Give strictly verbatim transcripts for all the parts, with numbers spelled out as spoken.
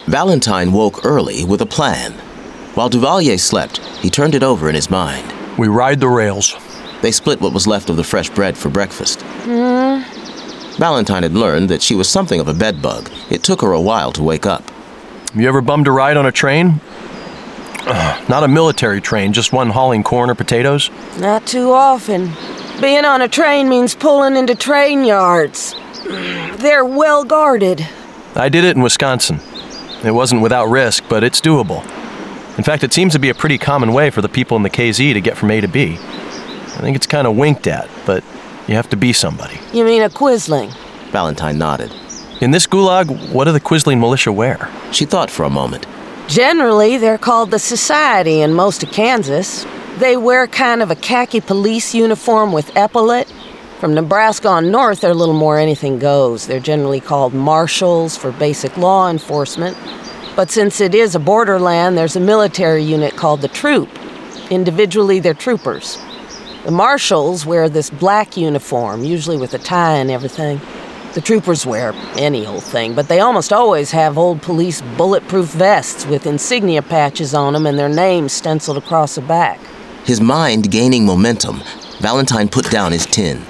Valentine woke early with a plan. While Duvalier slept, he turned it over in his mind. We ride the rails. They split what was left of the fresh bread for breakfast. Hmm? Valentine had learned that she was something of a bedbug. It took her a while to wake up. You ever bummed a ride on a train? Ugh, not a military train, just one hauling corn or potatoes? Not too often. Being on a train means pulling into train yards. They're well guarded. I did it in Wisconsin. It wasn't without risk, but it's doable. In fact, it seems to be a pretty common way for the people in the K Z to get from A to B. I think it's kind of winked at, but you have to be somebody. You mean a Quisling? Valentine nodded. In this gulag, what do the Quisling militia wear? She thought for a moment. Generally, they're called the Society in most of Kansas. They wear kind of a khaki police uniform with epaulette. From Nebraska on north, they're a little more anything goes. They're generally called marshals for basic law enforcement. But since it is a borderland, there's a military unit called the Troop. Individually, they're troopers. The marshals wear this black uniform, usually with a tie and everything. The troopers wear any old thing, but they almost always have old police bulletproof vests with insignia patches on them and their names stenciled across the back. His mind gaining momentum, Valentine put down his tin.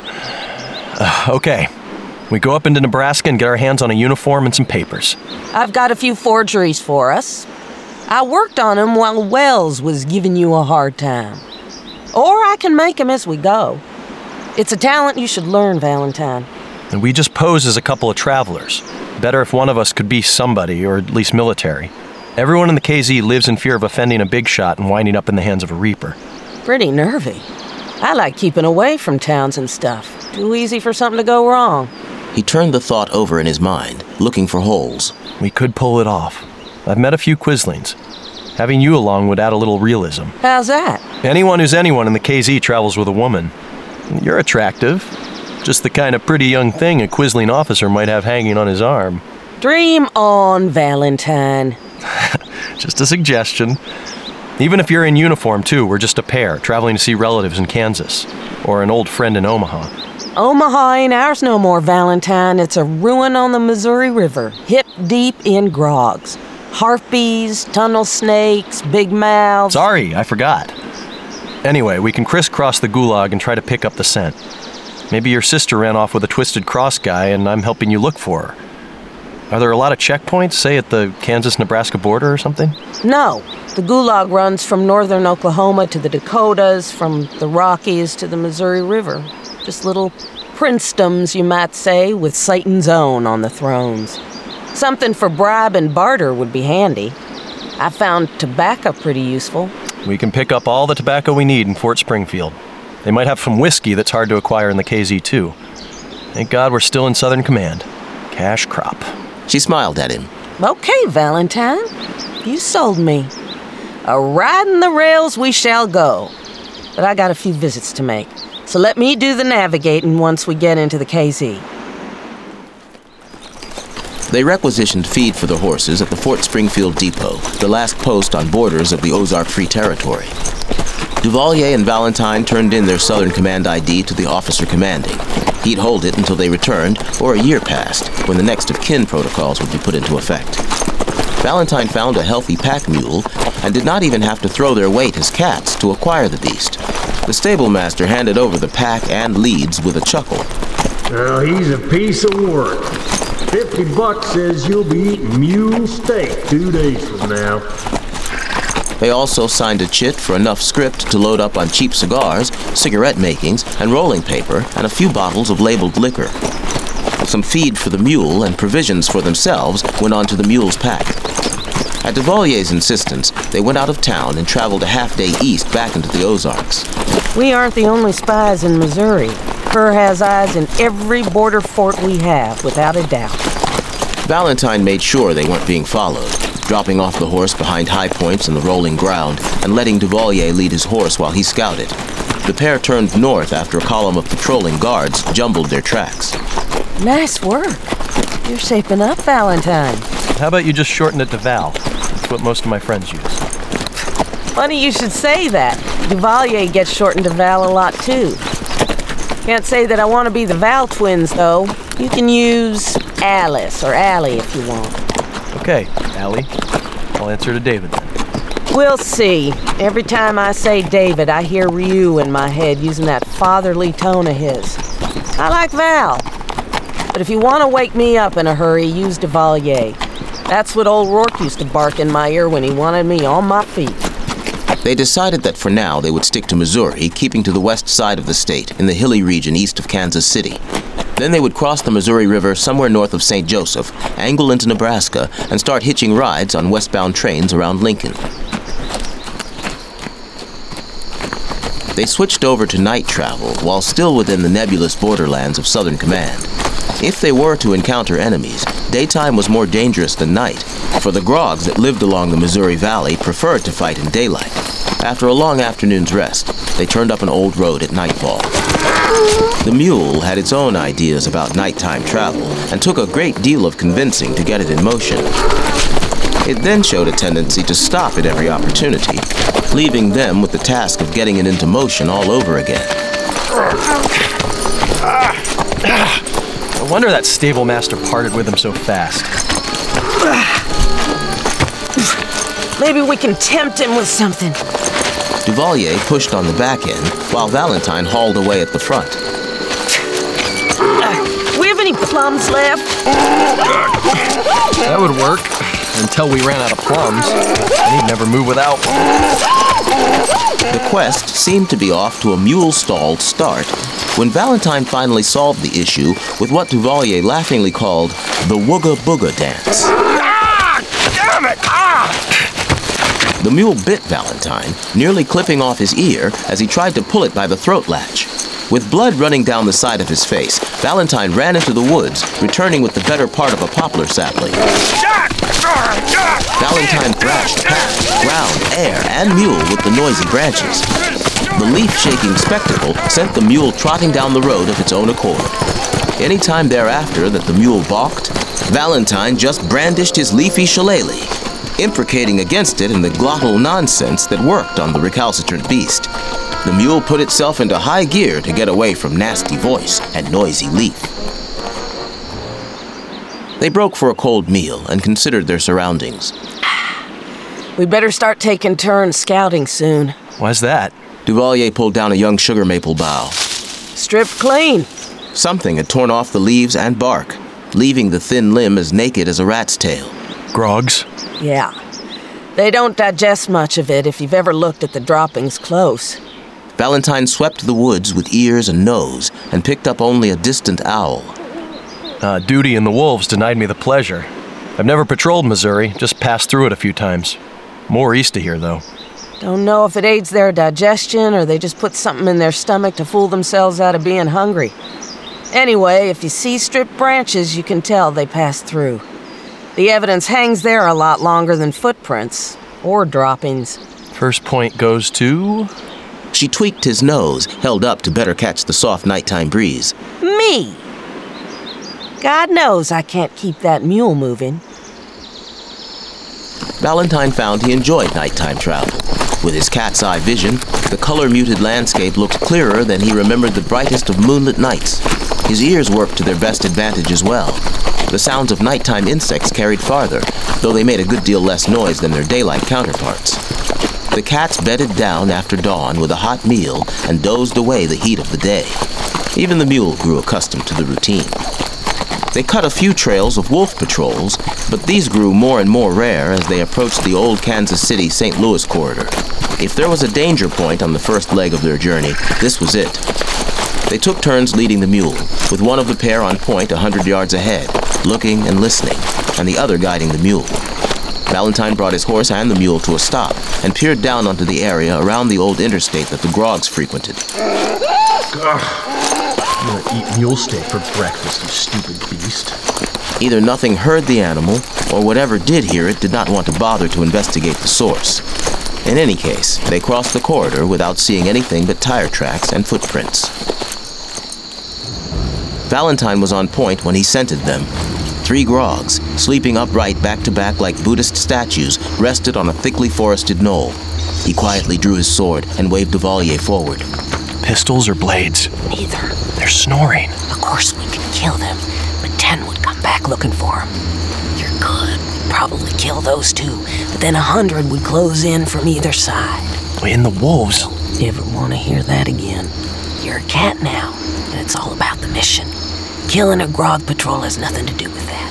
Uh, okay. We go up into Nebraska and get our hands on a uniform and some papers. I've got a few forgeries for us. I worked on them while Wells was giving you a hard time. Or I can make them as we go. It's a talent you should learn, Valentine. And we just pose as a couple of travelers. Better if one of us could be somebody, or at least military. Everyone in the K Z lives in fear of offending a big shot and winding up in the hands of a Reaper. Pretty nervy. I like keeping away from towns and stuff. Too easy for something to go wrong. He turned the thought over in his mind, looking for holes. We could pull it off. I've met a few Quislings. Having you along would add a little realism. How's that? Anyone who's anyone in the K Z travels with a woman. You're attractive. Just the kind of pretty young thing a Quisling officer might have hanging on his arm. Dream on, Valentine. Just a suggestion. Even if you're in uniform, too, we're just a pair, traveling to see relatives in Kansas. Or an old friend in Omaha. Omaha ain't ours no more, Valentine. It's a ruin on the Missouri River, hip deep in grogs. Harpies, tunnel snakes, big mouths. Sorry, I forgot. Anyway, we can crisscross the gulag and try to pick up the scent. Maybe your sister ran off with a Twisted Cross guy and I'm helping you look for her. Are there a lot of checkpoints, say at the Kansas-Nebraska border or something? No. The gulag runs from northern Oklahoma to the Dakotas, from the Rockies to the Missouri River. Just little princedoms, you might say, with Satan's own on the thrones. Something for bribe and barter would be handy. I found tobacco pretty useful. We can pick up all the tobacco we need in Fort Springfield. They might have some whiskey that's hard to acquire in the K Z, too. Thank God we're still in Southern Command. Cash crop. She smiled at him. Okay, Valentine. You sold me. A riding the rails we shall go. But I got a few visits to make. So let me do the navigating once we get into the K Z. They requisitioned feed for the horses at the Fort Springfield Depot, the last post on borders of the Ozark Free Territory. Duvalier and Valentine turned in their Southern Command I D to the officer commanding. He'd hold it until they returned, or a year passed, when the next of kin protocols would be put into effect. Valentine found a healthy pack mule and did not even have to throw their weight as cats to acquire the beast. The stable master handed over the pack and leads with a chuckle. Now, he's a piece of work. Fifty bucks says you'll be eating mule steak two days from now. They also signed a chit for enough script to load up on cheap cigars, cigarette makings, and rolling paper, and a few bottles of labeled liquor. Some feed for the mule and provisions for themselves went on to the mule's pack. At Duvalier's insistence, they went out of town and traveled a half-day east back into the Ozarks. We aren't the only spies in Missouri. Kerr has eyes in every border fort we have, without a doubt. Valentine made sure they weren't being followed, dropping off the horse behind high points in the rolling ground and letting Duvalier lead his horse while he scouted. The pair turned north after a column of patrolling guards jumbled their tracks. Nice work. You're shaping up, Valentine. How about you just shorten it to Val? That's what most of my friends use. Funny you should say that. Duvalier gets shortened to Val a lot, too. Can't say that I want to be the Val twins, though. You can use Alice or Allie if you want. Okay, Allie. I'll answer to David then. We'll see. Every time I say David, I hear Ryu in my head using that fatherly tone of his. I like Val. But if you want to wake me up in a hurry, use Duvalier. That's what old Rourke used to bark in my ear when he wanted me on my feet. They decided that for now they would stick to Missouri, keeping to the west side of the state, in the hilly region east of Kansas City. Then they would cross the Missouri River somewhere north of Saint Joseph, angle into Nebraska, and start hitching rides on westbound trains around Lincoln. They switched over to night travel while still within the nebulous borderlands of Southern Command. If they were to encounter enemies, daytime was more dangerous than night, for the grogs that lived along the Missouri Valley preferred to fight in daylight. After a long afternoon's rest, they turned up an old road at nightfall. The mule had its own ideas about nighttime travel and took a great deal of convincing to get it in motion. It then showed a tendency to stop at every opportunity, leaving them with the task of getting it into motion all over again. No wonder that stable master parted with him so fast. Maybe we can tempt him with something. Duvalier pushed on the back end, while Valentine hauled away at the front. Uh, we have any plums left? That would work, until we ran out of plums, and he'd never move without one. The quest seemed to be off to a mule-stalled start when Valentine finally solved the issue with what Duvalier laughingly called the Wooga Booga dance. Ah! Damn it! Ah! The mule bit Valentine, nearly clipping off his ear as he tried to pull it by the throat latch. With blood running down the side of his face, Valentine ran into the woods, returning with the better part of a poplar sapling. Valentine thrashed past, ground, air, and mule with the noisy branches. The leaf-shaking spectacle sent the mule trotting down the road of its own accord. Any time thereafter that the mule balked, Valentine just brandished his leafy shillelagh, imprecating against it in the glottal nonsense that worked on the recalcitrant beast. The mule put itself into high gear to get away from nasty voice and noisy leaf. They broke for a cold meal and considered their surroundings. We better start taking turns scouting soon. Why's that? Duvalier pulled down a young sugar maple bough. Stripped clean. Something had torn off the leaves and bark, leaving the thin limb as naked as a rat's tail. Grogs? Yeah. They don't digest much of it if you've ever looked at the droppings close. Valentine swept the woods with ears and nose and picked up only a distant owl. Uh, duty and the wolves denied me the pleasure. I've never patrolled Missouri, just passed through it a few times. More east of here, though. Don't know if it aids their digestion or they just put something in their stomach to fool themselves out of being hungry. Anyway, if you see stripped branches, you can tell they passed through. The evidence hangs there a lot longer than footprints or droppings. First point goes to... She tweaked his nose, held up to better catch the soft nighttime breeze. Me! God knows I can't keep that mule moving. Valentine found he enjoyed nighttime travel. With his cat's eye vision, the color-muted landscape looked clearer than he remembered the brightest of moonlit nights. His ears worked to their best advantage as well. The sounds of nighttime insects carried farther, though they made a good deal less noise than their daylight counterparts. The cats bedded down after dawn with a hot meal and dozed away the heat of the day. Even the mule grew accustomed to the routine. They cut a few trails of wolf patrols, but these grew more and more rare as they approached the old Kansas City-Saint Louis corridor. If there was a danger point on the first leg of their journey, this was it. They took turns leading the mule, with one of the pair on point a hundred yards ahead, looking and listening, and the other guiding the mule. Valentine brought his horse and the mule to a stop and peered down onto the area around the old interstate that the grogs frequented. I'm gonna eat mule steak for breakfast, you stupid beast. Either nothing heard the animal, or whatever did hear it did not want to bother to investigate the source. In any case, they crossed the corridor without seeing anything but tire tracks and footprints. Valentine was on point when he scented them. Three grogs, sleeping upright back-to-back like Buddhist statues, rested on a thickly forested knoll. He quietly drew his sword and waved Duvalier forward. Pistols or blades? Neither. They're snoring. Of course we could kill them, but ten would come back looking for them. You're good. We'd probably kill those two, but then a hundred would close in from either side. And the wolves. Don't ever want to hear that again. You're a cat now, and it's all about the mission. Killing a grog patrol has nothing to do with that.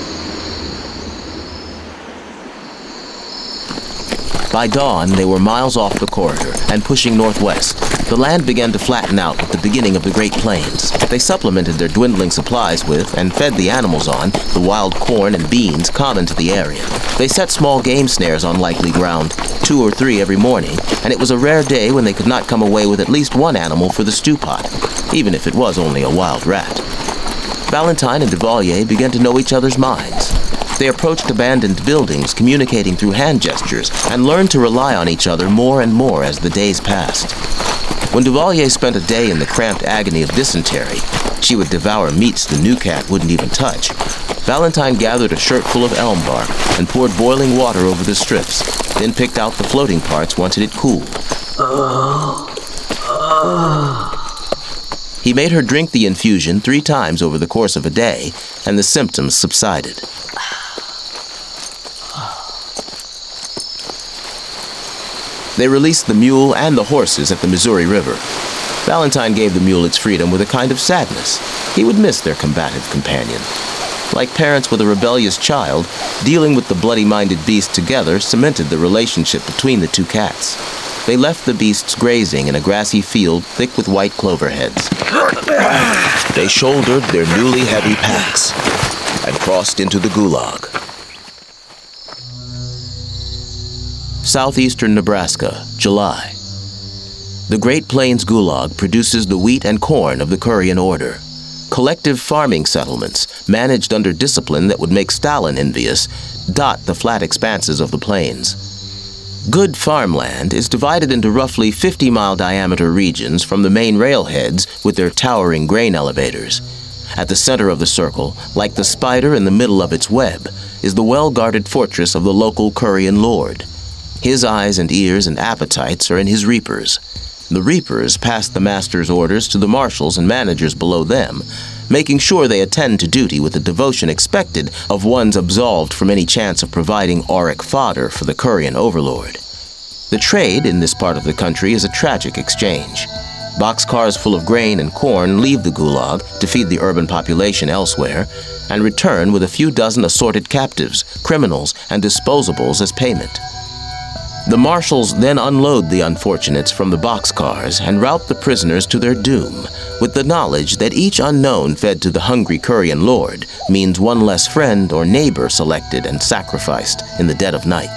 By dawn, they were miles off the corridor and pushing northwest. The land began to flatten out with the beginning of the Great Plains. They supplemented their dwindling supplies with, and fed the animals on, the wild corn and beans common to the area. They set small game snares on likely ground, two or three every morning, and it was a rare day when they could not come away with at least one animal for the stew pot, even if it was only a wild rat. Valentine and Duvalier began to know each other's minds. They approached abandoned buildings, communicating through hand gestures, and learned to rely on each other more and more as the days passed. When Duvalier spent a day in the cramped agony of dysentery, she would devour meats the new cat wouldn't even touch. Valentine gathered a shirtful of elm bark and poured boiling water over the strips, then picked out the floating parts once it had cooled. Oh, oh. He made her drink the infusion three times over the course of a day, and the symptoms subsided. They released the mule and the horses at the Missouri River. Valentine gave the mule its freedom with a kind of sadness. He would miss their combative companion. Like parents with a rebellious child, dealing with the bloody-minded beast together cemented the relationship between the two cats. They left the beasts grazing in a grassy field thick with white clover heads. They shouldered their newly heavy packs and crossed into the Gulag. Southeastern Nebraska, July. The Great Plains Gulag produces the wheat and corn of the Kurian Order. Collective farming settlements, managed under discipline that would make Stalin envious, dot the flat expanses of the plains. Good farmland is divided into roughly fifty-mile diameter regions from the main railheads with their towering grain elevators. At the center of the circle, like the spider in the middle of its web, is the well-guarded fortress of the local Kurian lord. His eyes and ears and appetites are in his reapers. The reapers pass the master's orders to the marshals and managers below them, making sure they attend to duty with the devotion expected of ones absolved from any chance of providing auric fodder for the Kurian overlord. The trade in this part of the country is a tragic exchange. Boxcars full of grain and corn leave the Gulag to feed the urban population elsewhere, and return with a few dozen assorted captives, criminals, and disposables as payment. The marshals then unload the unfortunates from the boxcars and route the prisoners to their doom, with the knowledge that each unknown fed to the hungry Kurian lord means one less friend or neighbor selected and sacrificed in the dead of night.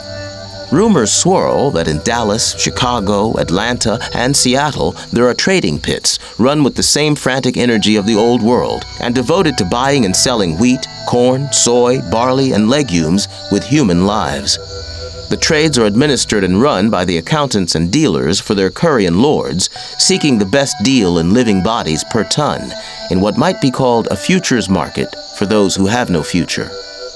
Rumors swirl that in Dallas, Chicago, Atlanta, and Seattle there are trading pits run with the same frantic energy of the old world and devoted to buying and selling wheat, corn, soy, barley, and legumes with human lives. The trades are administered and run by the accountants and dealers for their Kurian lords, seeking the best deal in living bodies per ton, in what might be called a futures market for those who have no future.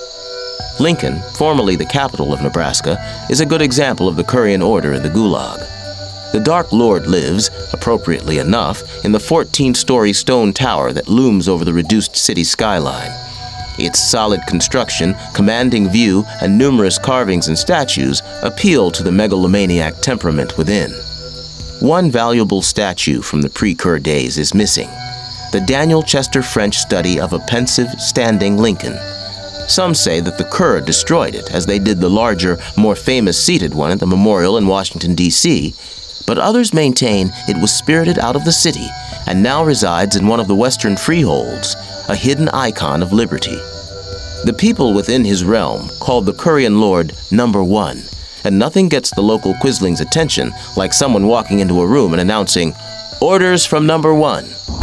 Lincoln, formerly the capital of Nebraska, is a good example of the Kurian order in the Gulag. The Dark Lord lives, appropriately enough, in the fourteen-story stone tower that looms over the reduced city skyline. Its solid construction, commanding view, and numerous carvings and statues appeal to the megalomaniac temperament within. One valuable statue from the pre-Kur days is missing, the Daniel Chester French study of a pensive, standing Lincoln. Some say that the Kur destroyed it, as they did the larger, more famous seated one at the memorial in Washington, D C, but others maintain it was spirited out of the city and now resides in one of the western freeholds, a hidden icon of liberty. The people within his realm called the Kurian lord Number One, and nothing gets the local quisling's attention like someone walking into a room and announcing, "Orders from Number One."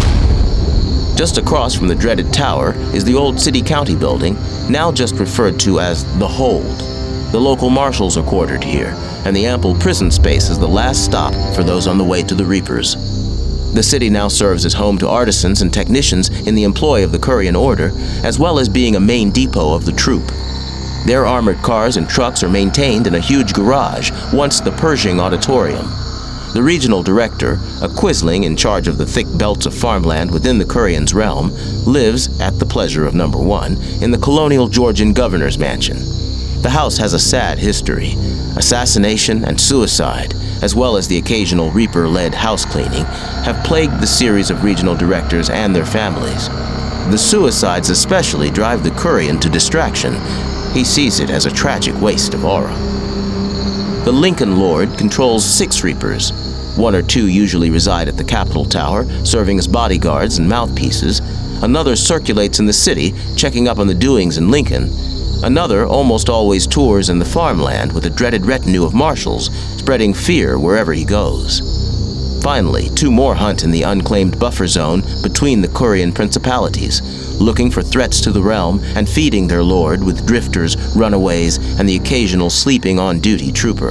Just across from the dreaded tower is the old city-county building, now just referred to as the Hold. The local marshals are quartered here, and the ample prison space is the last stop for those on the way to the Reapers. The city now serves as home to artisans and technicians in the employ of the Kurian Order, as well as being a main depot of the troop. Their armored cars and trucks are maintained in a huge garage, once the Pershing Auditorium. The regional director, a quisling in charge of the thick belts of farmland within the Kurian's realm, lives, at the pleasure of Number One, in the colonial Georgian governor's mansion. The house has a sad history. Assassination and suicide, as well as the occasional Reaper-led house cleaning, have plagued the series of regional directors and their families. The suicides especially drive the Curian to distraction. He sees it as a tragic waste of aura. The Lincoln Lord controls six Reapers. One or two usually reside at the Capitol Tower, serving as bodyguards and mouthpieces. Another circulates in the city, checking up on the doings in Lincoln. Another almost always tours in the farmland with a dreaded retinue of marshals, spreading fear wherever he goes. Finally, two more hunt in the unclaimed buffer zone between the Curian principalities, looking for threats to the realm and feeding their lord with drifters, runaways, and the occasional sleeping on-duty trooper.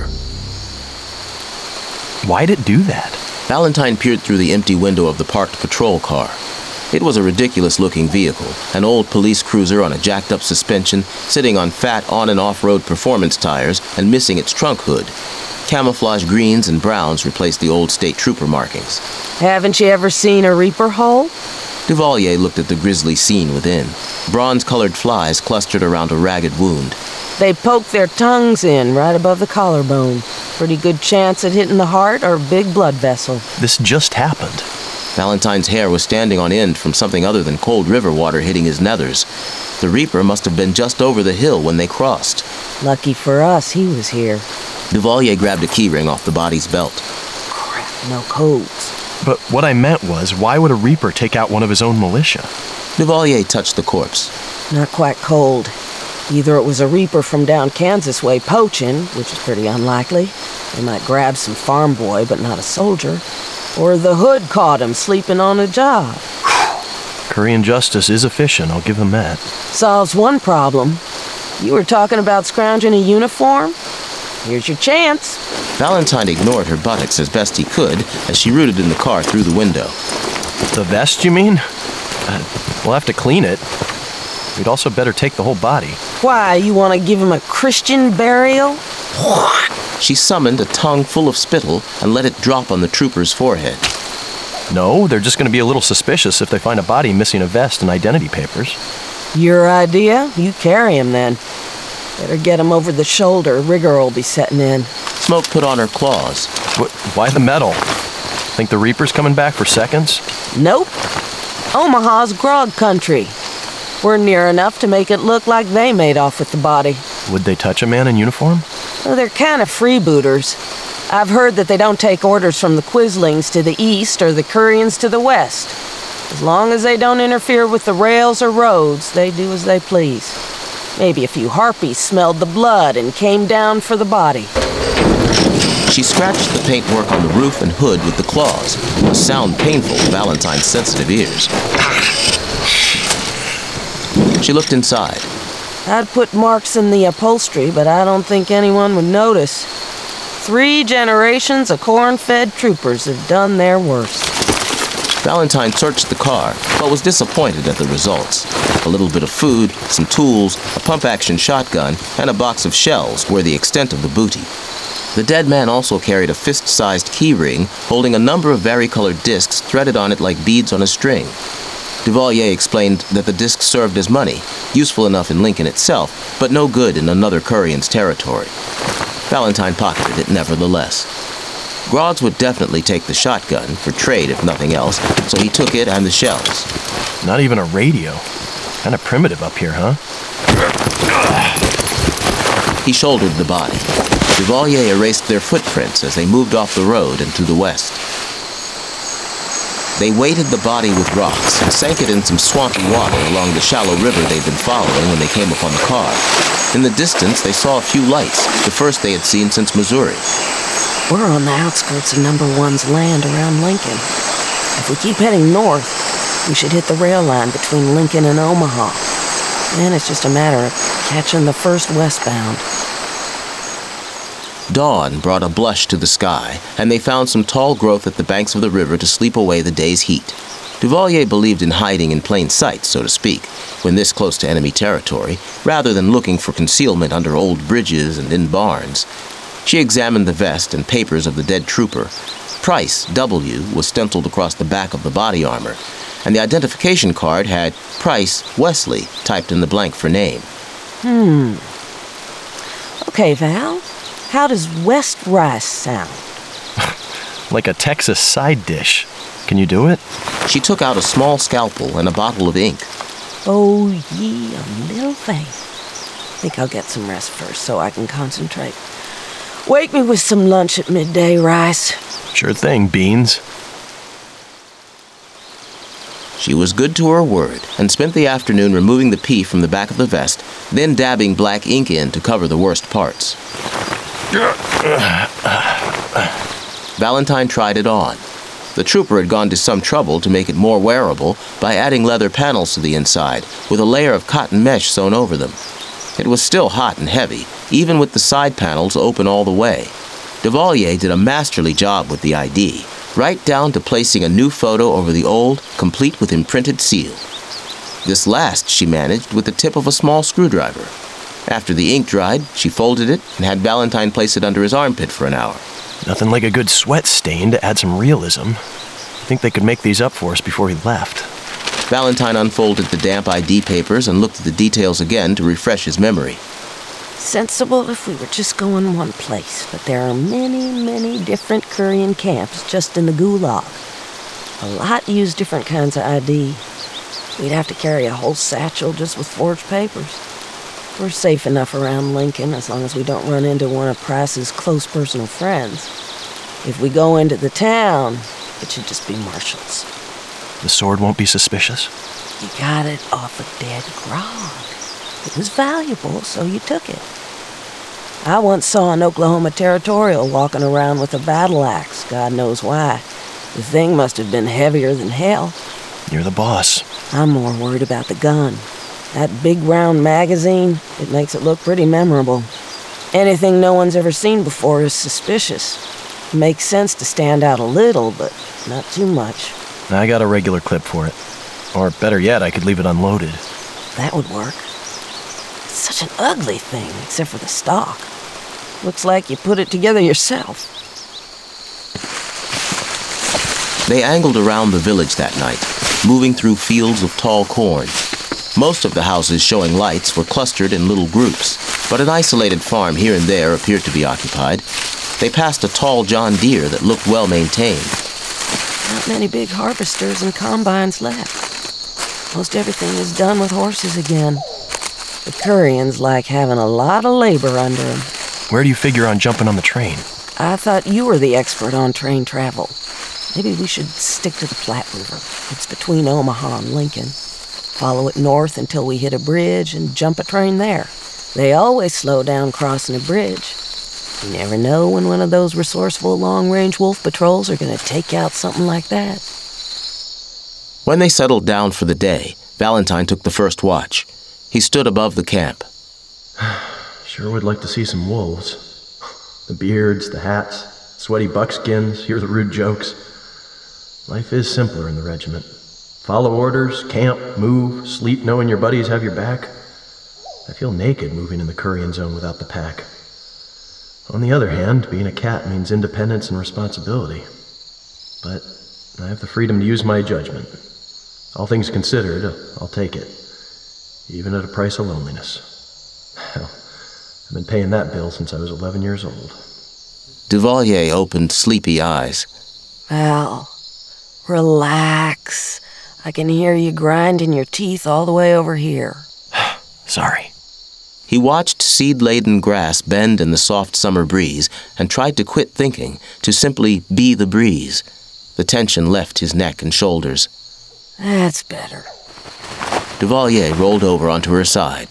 Why'd it do that? Valentine peered through the empty window of the parked patrol car. It was a ridiculous-looking vehicle, an old police cruiser on a jacked-up suspension, sitting on fat on- and off-road performance tires and missing its trunk hood. Camouflage greens and browns replaced the old state trooper markings. Haven't you ever seen a Reaper hole? Duvalier looked at the grisly scene within. Bronze-colored flies clustered around a ragged wound. They poke their tongues in right above the collarbone. Pretty good chance at hitting the heart or big blood vessel. This just happened. Valentine's hair was standing on end from something other than cold river water hitting his nethers. The Reaper must have been just over the hill when they crossed. Lucky for us, he was here. Duvalier grabbed a keyring off the body's belt. Crap, no codes. But what I meant was, why would a Reaper take out one of his own militia? Duvalier touched the corpse. Not quite cold. Either it was a Reaper from down Kansas way poaching, which is pretty unlikely. They might grab some farm boy, but not a soldier. Or the hood caught him sleeping on a job. Curian justice is efficient, I'll give them that. Solves one problem. You were talking about scrounging a uniform? Here's your chance. Valentine ignored her buttocks as best he could as she rooted in the car through the window. The vest, you mean? Uh, we'll have to clean it. We'd also better take the whole body. Why, you want to give him a Christian burial? She summoned a tongue full of spittle and let it drop on the trooper's forehead. No, they're just going to be a little suspicious if they find a body missing a vest and identity papers. Your idea? You carry him then. Better get him over the shoulder. Rigor will be setting in. Smoke put on her claws. Wh- why the medal? Think the Reaper's coming back for seconds? Nope. Omaha's grog country. We're near enough to make it look like they made off with the body. Would they touch a man in uniform? Well, they're kind of freebooters. I've heard that they don't take orders from the Quislings to the east or the Curians to the west. As long as they don't interfere with the rails or roads, they do as they please. Maybe a few harpies smelled the blood and came down for the body. She scratched the paintwork on the roof and hood with the claws, a sound painful to Valentine's sensitive ears. She looked inside. I'd put marks in the upholstery, but I don't think anyone would notice. Three generations of corn-fed troopers have done their worst. Valentine searched the car, but was disappointed at the results. A little bit of food, some tools, a pump-action shotgun, and a box of shells were the extent of the booty. The dead man also carried a fist-sized key ring holding a number of varicolored discs threaded on it like beads on a string. Duvalier explained that the discs served as money, useful enough in Lincoln itself, but no good in another Curian's territory. Valentine pocketed it nevertheless. Grods would definitely take the shotgun, for trade if nothing else, so he took it and the shells. Not even a radio. Kind of primitive up here, huh? He shouldered the body. Duvalier erased their footprints as they moved off the road and to the west. They weighted the body with rocks and sank it in some swampy water along the shallow river they'd been following when they came upon the car. In the distance, they saw a few lights, the first they had seen since Missouri. We're on the outskirts of Number One's land around Lincoln. If we keep heading north, we should hit the rail line between Lincoln and Omaha. Then it's just a matter of catching the first westbound. Dawn brought a blush to the sky, and they found some tall growth at the banks of the river to sleep away the day's heat. Duvalier believed in hiding in plain sight, so to speak, when this close to enemy territory, rather than looking for concealment under old bridges and in barns. She examined the vest and papers of the dead trooper. Price, W, was stenciled across the back of the body armor, and the identification card had Price Wesley typed in the blank for name. Hmm. Okay, Val. How does West Rice sound? Like a Texas side dish. Can you do it? She took out a small scalpel and a bottle of ink. Oh, ye a little thing. Think I'll get some rest first so I can concentrate. Wake me with some lunch at midday, Rice. Sure thing, Beans. She was good to her word and spent the afternoon removing the pea from the back of the vest, then dabbing black ink in to cover the worst parts. Valentine tried it on. The trooper had gone to some trouble to make it more wearable by adding leather panels to the inside with a layer of cotton mesh sewn over them. It was still hot and heavy, even with the side panels open all the way. Duvalier did a masterly job with the I D, right down to placing a new photo over the old, complete with imprinted seal. This last she managed with the tip of a small screwdriver. After the ink dried, she folded it and had Valentine place it under his armpit for an hour. Nothing like a good sweat stain to add some realism. I think they could make these up for us before he left. Valentine unfolded the damp I D papers and looked at the details again to refresh his memory. Sensible if we were just going one place, but there are many, many different Kurian camps just in the Gulag. A lot use different kinds of I D. We'd have to carry a whole satchel just with forged papers. We're safe enough around Lincoln as long as we don't run into one of Price's close personal friends. If we go into the town, it should just be marshals. The sword won't be suspicious? You got it off a dead grog. It was valuable, so you took it. I once saw an Oklahoma Territorial walking around with a battle axe, God knows why. The thing must have been heavier than hell. You're the boss. I'm more worried about the gun. That big round magazine, it makes it look pretty memorable. Anything no one's ever seen before is suspicious. It makes sense to stand out a little, but not too much. I got a regular clip for it. Or better yet, I could leave it unloaded. That would work. It's such an ugly thing, except for the stock. Looks like you put it together yourself. They angled around the village that night, moving through fields of tall corn. Most of the houses showing lights were clustered in little groups, but an isolated farm here and there appeared to be occupied. They passed a tall John Deere that looked well maintained. Not many big harvesters and combines left. Most everything is done with horses again. The Kurians like having a lot of labor under them. Where do you figure on jumping on the train? I thought you were the expert on train travel. Maybe we should stick to the Platte River. It's between Omaha and Lincoln. Follow it north until we hit a bridge and jump a train there. They always slow down crossing a bridge. You never know when one of those resourceful long-range wolf patrols are going to take out something like that. When they settled down for the day, Valentine took the first watch. He stood above the camp. Sure would like to see some wolves. The beards, the hats, sweaty buckskins, hear the rude jokes. Life is simpler in the regiment. Follow orders, camp, move, sleep knowing your buddies have your back. I feel naked moving in the Kurian zone without the pack. On the other hand, being a cat means independence and responsibility. But I have the freedom to use my judgment. All things considered, I'll take it. Even at a price of loneliness. Hell, I've been paying that bill since I was eleven years old. Duvalier opened sleepy eyes. Val, relax. I can hear you grinding your teeth all the way over here. Sorry. He watched seed-laden grass bend in the soft summer breeze and tried to quit thinking, to simply be the breeze. The tension left his neck and shoulders. That's better. Duvalier rolled over onto her side.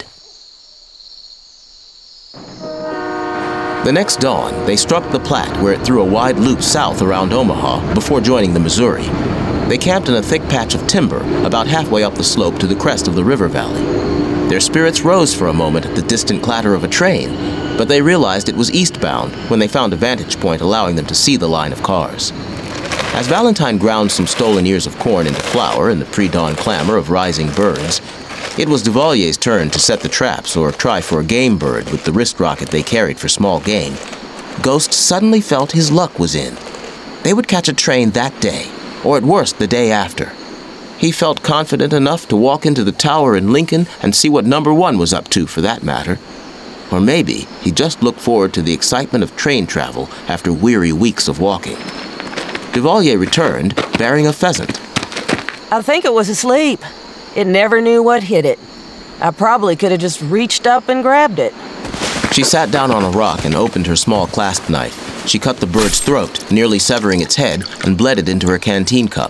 The next dawn, they struck the Platte where it threw a wide loop south around Omaha before joining the Missouri. They camped in a thick patch of timber about halfway up the slope to the crest of the river valley. Their spirits rose for a moment at the distant clatter of a train, but they realized it was eastbound when they found a vantage point allowing them to see the line of cars. As Valentine ground some stolen ears of corn into flour in the pre-dawn clamor of rising birds, it was Duvalier's turn to set the traps or try for a game bird with the wrist rocket they carried for small game. Ghost suddenly felt his luck was in. They would catch a train that day, or at worst the day after. He felt confident enough to walk into the tower in Lincoln and see what number one was up to, for that matter. Or maybe he just looked forward to the excitement of train travel after weary weeks of walking. Duvalier returned, bearing a pheasant. I think it was asleep. It never knew what hit it. I probably could have just reached up and grabbed it. She sat down on a rock and opened her small clasp knife. She cut the bird's throat, nearly severing its head, and bled it into her canteen cup.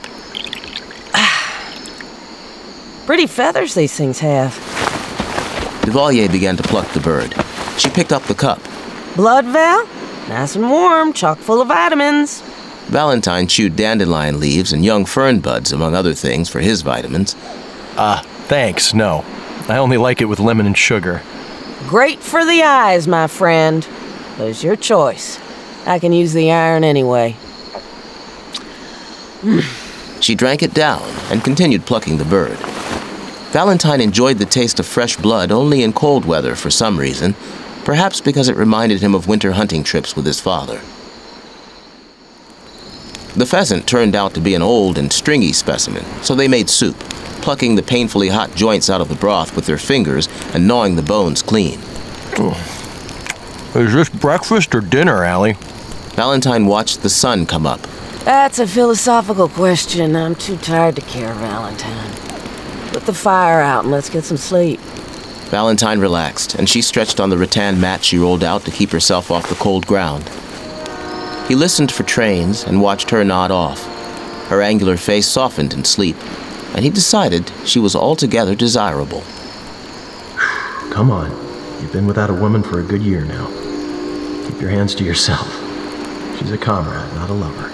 Pretty feathers these things have. Duvalier began to pluck the bird. She picked up the cup. Blood, Val? Nice and warm, chock full of vitamins. Valentine chewed dandelion leaves and young fern buds, among other things, for his vitamins. Ah, uh, thanks, no. I only like it with lemon and sugar. Great for the eyes, my friend. But it's your choice. I can use the iron anyway. She drank it down and continued plucking the bird. Valentine enjoyed the taste of fresh blood only in cold weather for some reason, perhaps because it reminded him of winter hunting trips with his father. The pheasant turned out to be an old and stringy specimen, so they made soup, plucking the painfully hot joints out of the broth with their fingers and gnawing the bones clean. Is this breakfast or dinner, Allie? Valentine watched the sun come up. That's a philosophical question. I'm too tired to care, Valentine. Put the fire out and let's get some sleep. Valentine relaxed, and she stretched on the rattan mat she rolled out to keep herself off the cold ground. He listened for trains and watched her nod off. Her angular face softened in sleep, and he decided she was altogether desirable. Come on. You've been without a woman for a good year now. Keep your hands to yourself. She's a comrade, not a lover.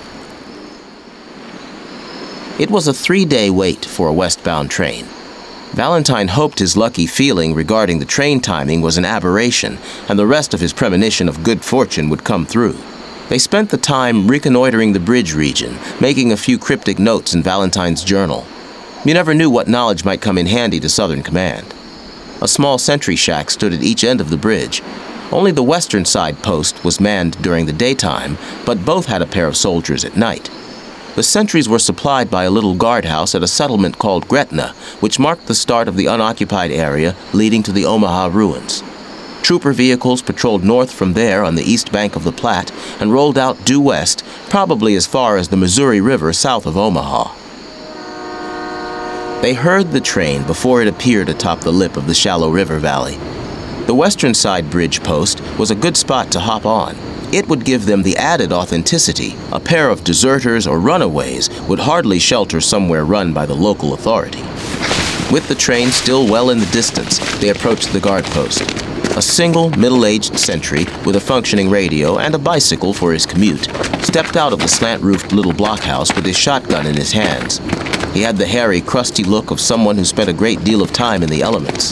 It was a three-day wait for a westbound train. Valentine hoped his lucky feeling regarding the train timing was an aberration, and the rest of his premonition of good fortune would come through. They spent the time reconnoitering the bridge region, making a few cryptic notes in Valentine's journal. You never knew what knowledge might come in handy to Southern Command. A small sentry shack stood at each end of the bridge. Only the western side post was manned during the daytime, but both had a pair of soldiers at night. The sentries were supplied by a little guardhouse at a settlement called Gretna, which marked the start of the unoccupied area leading to the Omaha ruins. Trooper vehicles patrolled north from there on the east bank of the Platte and rolled out due west, probably as far as the Missouri River south of Omaha. They heard the train before it appeared atop the lip of the shallow river valley. The western side bridge post was a good spot to hop on. It would give them the added authenticity. A pair of deserters or runaways would hardly shelter somewhere run by the local authority. With the train still well in the distance, they approached the guard post. A single, middle-aged sentry with a functioning radio and a bicycle for his commute stepped out of the slant-roofed little blockhouse with his shotgun in his hands. He had the hairy, crusty look of someone who spent a great deal of time in the elements.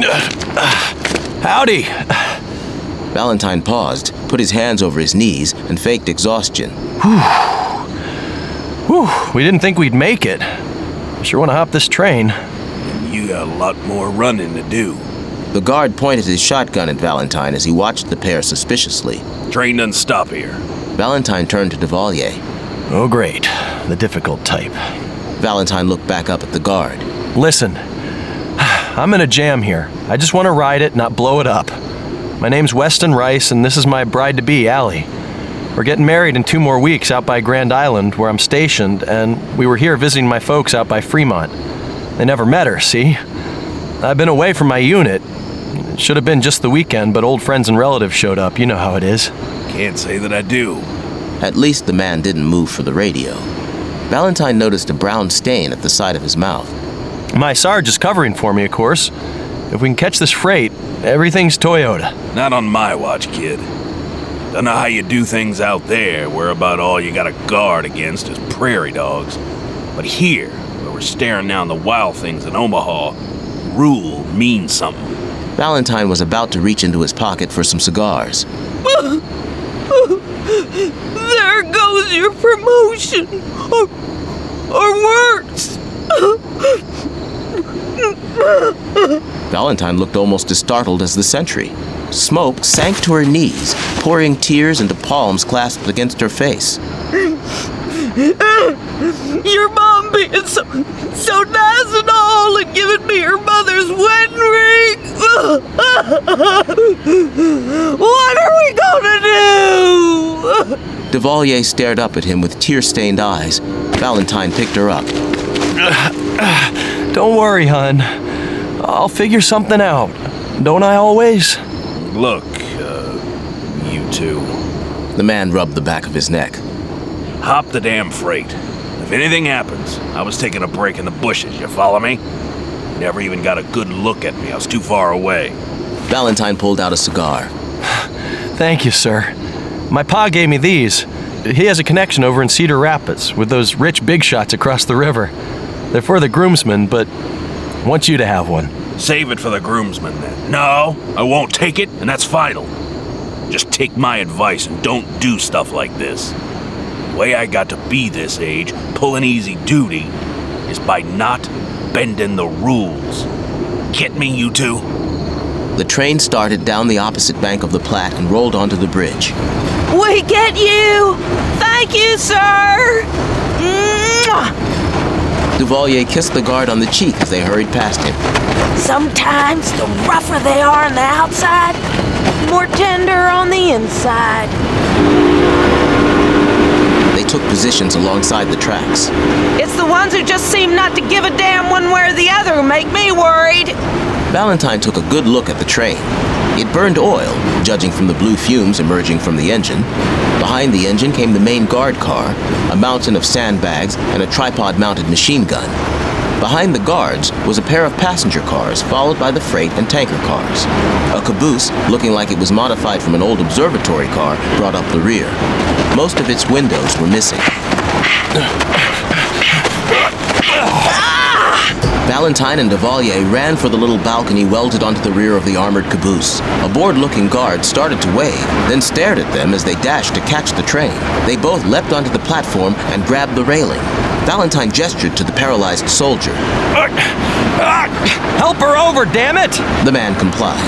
Howdy. Valentine paused, put his hands over his knees, and faked exhaustion. Whew. Whew. We didn't think we'd make it. I sure want to hop this train. You got a lot more running to do. The guard pointed his shotgun at Valentine as he watched the pair suspiciously. Train doesn't stop here. Valentine turned to Duvalier. Oh, great. The difficult type. Valentine looked back up at the guard. Listen, I'm in a jam here. I just want to ride it, not blow it up. My name's Weston Rice, and this is my bride-to-be, Allie. We're getting married in two more weeks out by Grand Island, where I'm stationed, and we were here visiting my folks out by Fremont. They never met her, see? I've been away from my unit. It should have been just the weekend, but old friends and relatives showed up. You know how it is. Can't say that I do. At least the man didn't move for the radio. Valentine noticed a brown stain at the side of his mouth. My Sarge is covering for me, of course. If we can catch this freight, everything's Toyota. Not on my watch, kid. Don't know how you do things out there, where about all you gotta guard against is prairie dogs. But here, where we're staring down the wild things in Omaha, rule means something. Valentine was about to reach into his pocket for some cigars. There goes your promotion. Or, or worse. Valentine looked almost as startled as the sentry. Smoke sank to her knees, pouring tears into palms clasped against her face. Your mom being so, so nice and all and giving me her mother's wedding ring. What are we gonna do? Duvalier stared up at him with tear-stained eyes. Valentine picked her up. Don't worry, hon. I'll figure something out. Don't I always? Look, uh, you two. The man rubbed the back of his neck. Hop the damn freight. If anything happens, I was taking a break in the bushes, you follow me? Never even got a good look at me, I was too far away. Valentine pulled out a cigar. Thank you, sir. My pa gave me these. He has a connection over in Cedar Rapids with those rich big shots across the river. They're for the groomsmen, but I want you to have one. Save it for the groomsmen, then. No, I won't take it, and that's final. Just take my advice and don't do stuff like this. The way I got to be this age, pulling easy duty, is by not bending the rules. Get me, you two? The train started down the opposite bank of the Platte and rolled onto the bridge. We get you! Thank you, sir! Mwah! Duvalier kissed the guard on the cheek as they hurried past him. Sometimes the rougher they are on the outside, the more tender on the inside. They took positions alongside the tracks. It's the ones who just seem not to give a damn one way or the other who make me worried. Valentine took a good look at the train. It burned oil, judging from the blue fumes emerging from the engine. Behind the engine came the main guard car, a mountain of sandbags, and a tripod-mounted machine gun. Behind the guards was a pair of passenger cars, followed by the freight and tanker cars. A caboose, looking like it was modified from an old observatory car, brought up the rear. Most of its windows were missing. Valentine and Duvalier ran for the little balcony welded onto the rear of the armored caboose. A bored-looking guard started to wave, then stared at them as they dashed to catch the train. They both leapt onto the platform and grabbed the railing. Valentine gestured to the paralyzed soldier. Uh, uh, help her over, damn it! The man complied.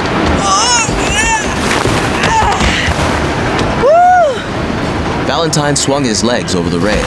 Valentine swung his legs over the rail.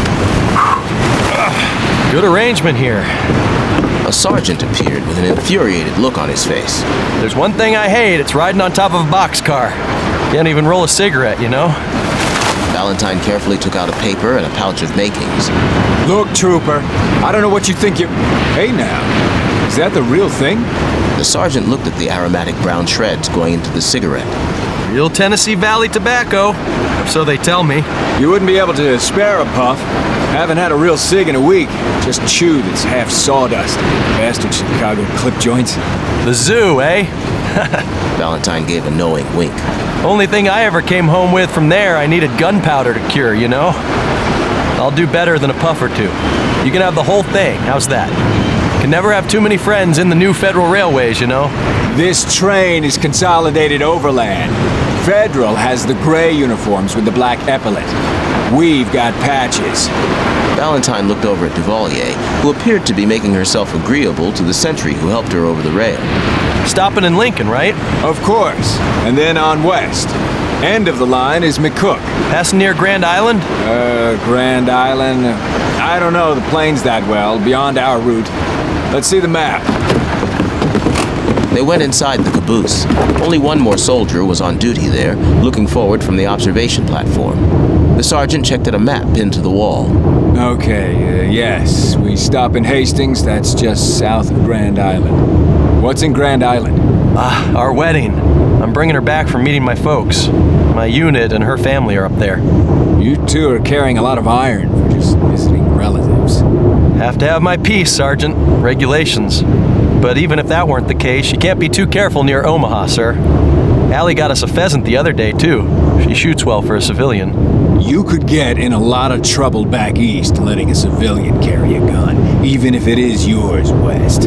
Good arrangement here. A sergeant appeared with an infuriated look on his face. There's one thing I hate, it's riding on top of a boxcar. Can't even roll a cigarette, you know? Valentine carefully took out a paper and a pouch of makings. Look, Trooper, I don't know what you think you... Hey now, is that the real thing? The sergeant looked at the aromatic brown shreds going into the cigarette. Real Tennessee Valley tobacco, or so they tell me. You wouldn't be able to spare a puff. Haven't had a real cig in a week. Just chew that's half sawdust. Bastard Chicago clip joints. The zoo, eh? Valentine gave a knowing wink. Only thing I ever came home with from there, I needed gunpowder to cure, you know? I'll do better than a puff or two. You can have the whole thing. How's that? Can never have too many friends in the new federal railways, you know? This train is consolidated overland. Federal has the gray uniforms with the black epaulet. We've got patches. Valentine looked over at Duvalier, who appeared to be making herself agreeable to the sentry who helped her over the rail. Stopping in Lincoln, right? Of course. And then on west. End of the line is McCook. Passing near Grand Island? Uh, Grand Island... I don't know the plains that well, beyond our route. Let's see the map. They went inside the caboose. Only one more soldier was on duty there, looking forward from the observation platform. The sergeant checked at a map pinned to the wall. Okay, uh, yes. We stop in Hastings, that's just south of Grand Island. What's in Grand Island? Ah, our wedding. I'm bringing her back from meeting my folks. My unit and her family are up there. You two are carrying a lot of iron for just visiting relatives. Have to have my piece, Sergeant. Regulations. But even if that weren't the case, you can't be too careful near Omaha, sir. Allie got us a pheasant the other day, too. She shoots well for a civilian. You could get in a lot of trouble back east letting a civilian carry a gun, even if it is yours west.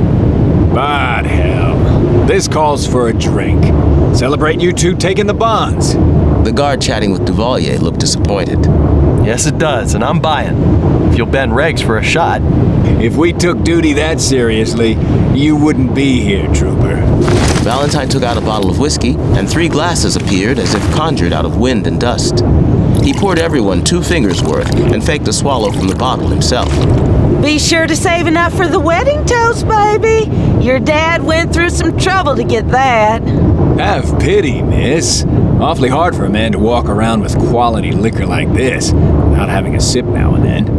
But hell, this calls for a drink. Celebrate you two taking the bonds. The guard chatting with Duvalier looked disappointed. Yes, it does, and I'm buying. If you'll bend regs for a shot. If we took duty that seriously, you wouldn't be here, Trooper. Valentine took out a bottle of whiskey, and three glasses appeared as if conjured out of wind and dust. He poured everyone two fingers worth and faked a swallow from the bottle himself. Be sure to save enough for the wedding toast, baby. Your dad went through some trouble to get that. Have pity, miss. Awfully hard for a man to walk around with quality liquor like this without having a sip now and then.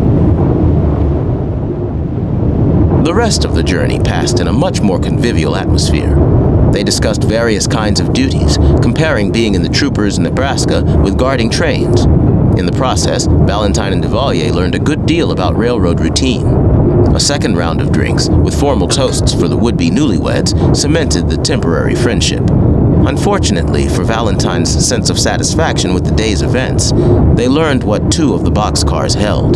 The rest of the journey passed in a much more convivial atmosphere. They discussed various kinds of duties, comparing being in the troopers in Nebraska with guarding trains. In the process, Valentine and Duvalier learned a good deal about railroad routine. A second round of drinks, with formal toasts for the would-be newlyweds, cemented the temporary friendship. Unfortunately for Valentine's sense of satisfaction with the day's events, they learned what two of the boxcars held.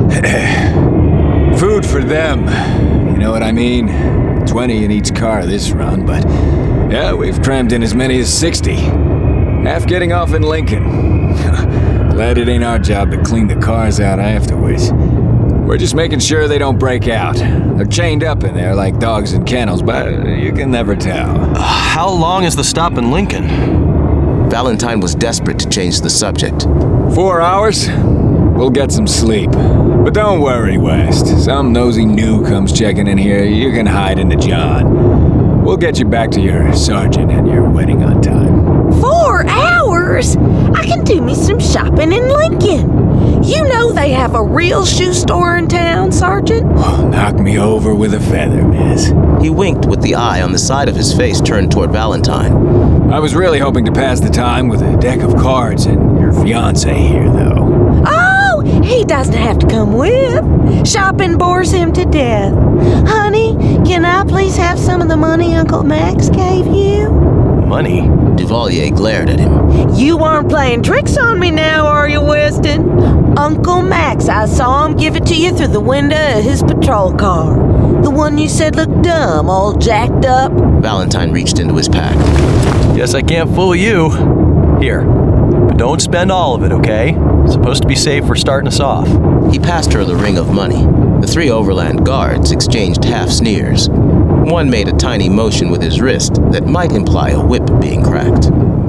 Food for them. You know what I mean? Twenty in each car this run, but yeah, we've crammed in as many as sixty. Half getting off in Lincoln. Glad it ain't our job to clean the cars out afterwards. We're just making sure they don't break out. They're chained up in there like dogs in kennels, but you can never tell. Uh, how long is the stop in Lincoln? Valentine was desperate to change the subject. Four hours? We'll get some sleep. But don't worry, West. Some nosy new comes checking in here, you can hide into John. We'll get you back to your sergeant and your wedding on time. Four hours? I can do me some shopping in Lincoln. You know they have a real shoe store in town, Sergeant? Oh, knock me over with a feather, miss. He winked with the eye on the side of his face turned toward Valentine. I was really hoping to pass the time with a deck of cards and your fiancé here, though. Oh, he doesn't have to come with. Shopping bores him to death. Honey, can I please have some of the money Uncle Max gave you? Money? Duvalier glared at him. You aren't playing tricks on me now, are you, Weston? Uncle Max, I saw him give it to you through the window of his patrol car. The one you said looked dumb, all jacked up. Valentine reached into his pack. Guess I can't fool you. Here. But don't spend all of it, okay? It's supposed to be saved for starting us off. He passed her the ring of money. The three overland guards exchanged half sneers. One made a tiny motion with his wrist that might imply a whip being cracked.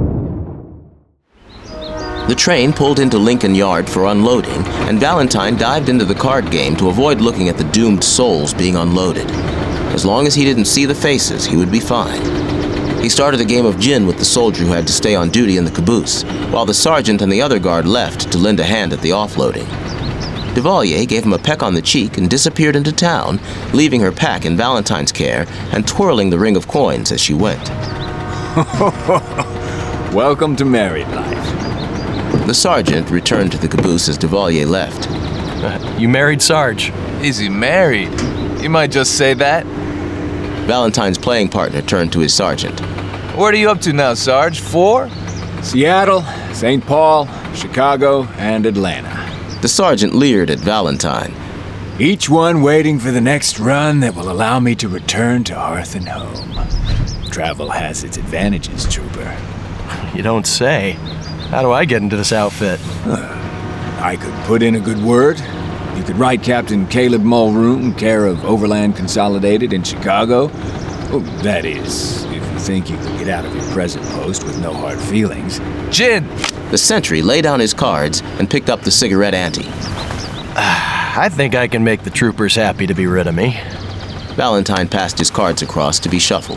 The train pulled into Lincoln Yard for unloading, and Valentine dived into the card game to avoid looking at the doomed souls being unloaded. As long as he didn't see the faces, he would be fine. He started a game of gin with the soldier who had to stay on duty in the caboose, while the sergeant and the other guard left to lend a hand at the offloading. Duvalier gave him a peck on the cheek and disappeared into town, leaving her pack in Valentine's care and twirling the ring of coins as she went. Welcome to married life. The sergeant returned to the caboose as Duvalier left. Uh, you married Sarge. Is he married? You might just say that. Valentine's playing partner turned to his sergeant. What are you up to now, Sarge? Four? Seattle, Saint Paul, Chicago, and Atlanta. The sergeant leered at Valentine. Each one waiting for the next run that will allow me to return to hearth and home. Travel has its advantages, trooper. You don't say. How do I get into this outfit? I could put in a good word. You could write Captain Caleb Mulroom, care of Overland Consolidated in Chicago. Oh, that is, if you think you can get out of your present post with no hard feelings. Gin! The sentry laid down his cards and picked up the cigarette ante. I think I can make the troopers happy to be rid of me. Valentine passed his cards across to be shuffled.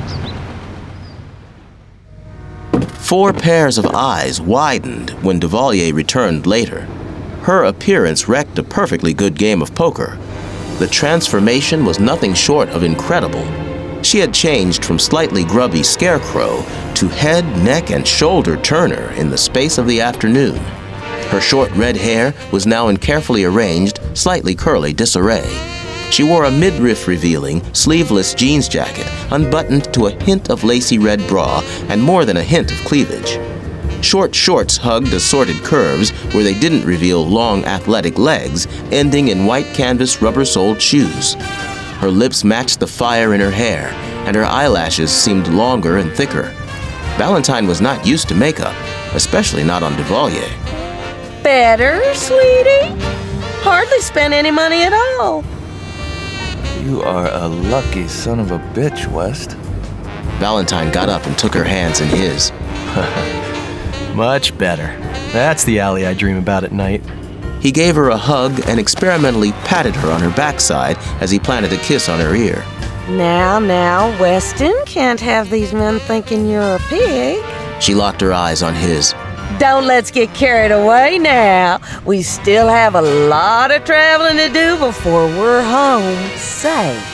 Four pairs of eyes widened when Duvalier returned later. Her appearance wrecked a perfectly good game of poker. The transformation was nothing short of incredible. She had changed from slightly grubby scarecrow to head, neck, and shoulder turner in the space of the afternoon. Her short red hair was now in carefully arranged, slightly curly disarray. She wore a midriff-revealing, sleeveless jeans jacket, unbuttoned to a hint of lacy red bra and more than a hint of cleavage. Short shorts hugged assorted curves where they didn't reveal long athletic legs, ending in white canvas rubber-soled shoes. Her lips matched the fire in her hair, and her eyelashes seemed longer and thicker. Valentine was not used to makeup, especially not on Duvalier. Better, sweetie? Hardly spent any money at all. You are a lucky son of a bitch, West. Valentine got up and took her hands in his. Much better. That's the alley I dream about at night. He gave her a hug and experimentally patted her on her backside as he planted a kiss on her ear. Now, now, Weston, can't have these men thinking you're a pig. She locked her eyes on his. Don't let's get carried away now. We still have a lot of traveling to do before we're home safe.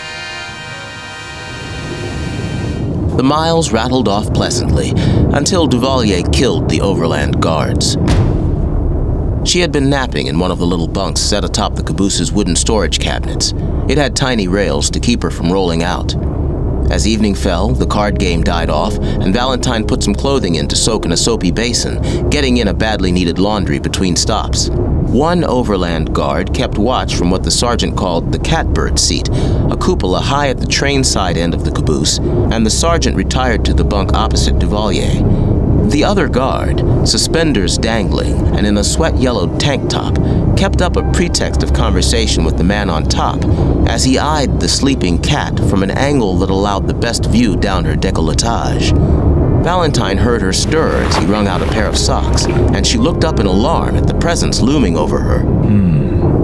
The miles rattled off pleasantly until Duvalier killed the overland guards. She had been napping in one of the little bunks set atop the caboose's wooden storage cabinets. It had tiny rails to keep her from rolling out. As evening fell, the card game died off, and Valentine put some clothing in to soak in a soapy basin, getting in a badly needed laundry between stops. One overland guard kept watch from what the sergeant called the catbird seat, a cupola high at the train side end of the caboose, and the sergeant retired to the bunk opposite Duvalier. The other guard, suspenders dangling and in a sweat-yellowed tank top, kept up a pretext of conversation with the man on top as he eyed the sleeping cat from an angle that allowed the best view down her décolletage. Valentine heard her stir as he wrung out a pair of socks, and she looked up in alarm at the presence looming over her. Hmm.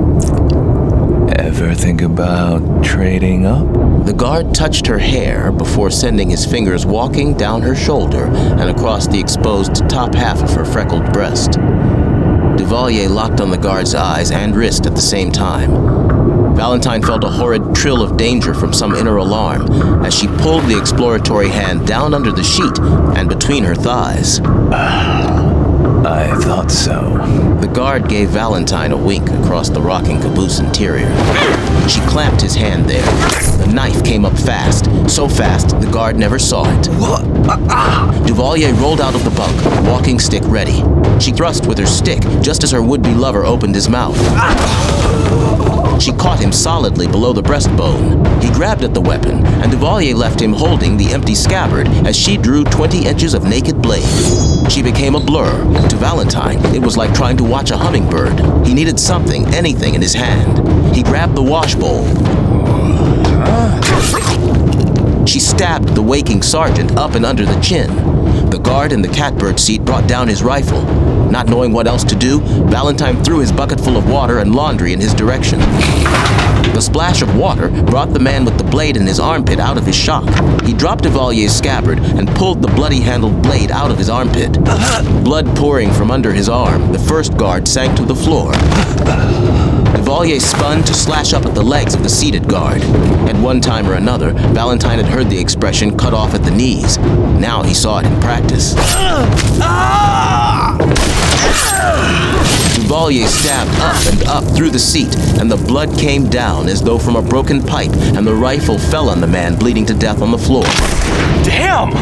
Ever think about trading up? The guard touched her hair before sending his fingers walking down her shoulder and across the exposed top half of her freckled breast. Duvalier locked on the guard's eyes and wrist at the same time. Valentine felt a horrid trill of danger from some inner alarm as she pulled the exploratory hand down under the sheet and between her thighs. I thought so. The guard gave Valentine a wink across the rocking caboose interior. She clamped his hand there. The knife came up fast, so fast the guard never saw it. Duvalier rolled out of the bunk, walking stick ready. She thrust with her stick just as her would-be lover opened his mouth. She caught him solidly below the breastbone. He grabbed at the weapon, and Duvalier left him holding the empty scabbard as she drew twenty inches of naked blade. She became a blur. To Valentine, it was like trying to watch a hummingbird. He needed something, anything in his hand. He grabbed the wash bowl. She stabbed the waking sergeant up and under the chin. The guard in the catbird seat brought down his rifle. Not knowing what else to do, Valentine threw his bucket full of water and laundry in his direction. The splash of water brought the man with the blade in his armpit out of his shock. He dropped Duvalier's scabbard and pulled the bloody-handled blade out of his armpit. Blood pouring from under his arm, the first guard sank to the floor. Duvalier spun to slash up at the legs of the seated guard. At one time or another, Valentine had heard the expression cut off at the knees. Now he saw it in practice. Duvalier stabbed up and up through the seat, and the blood came down as though from a broken pipe, and the rifle fell on the man, bleeding to death on the floor. Damn!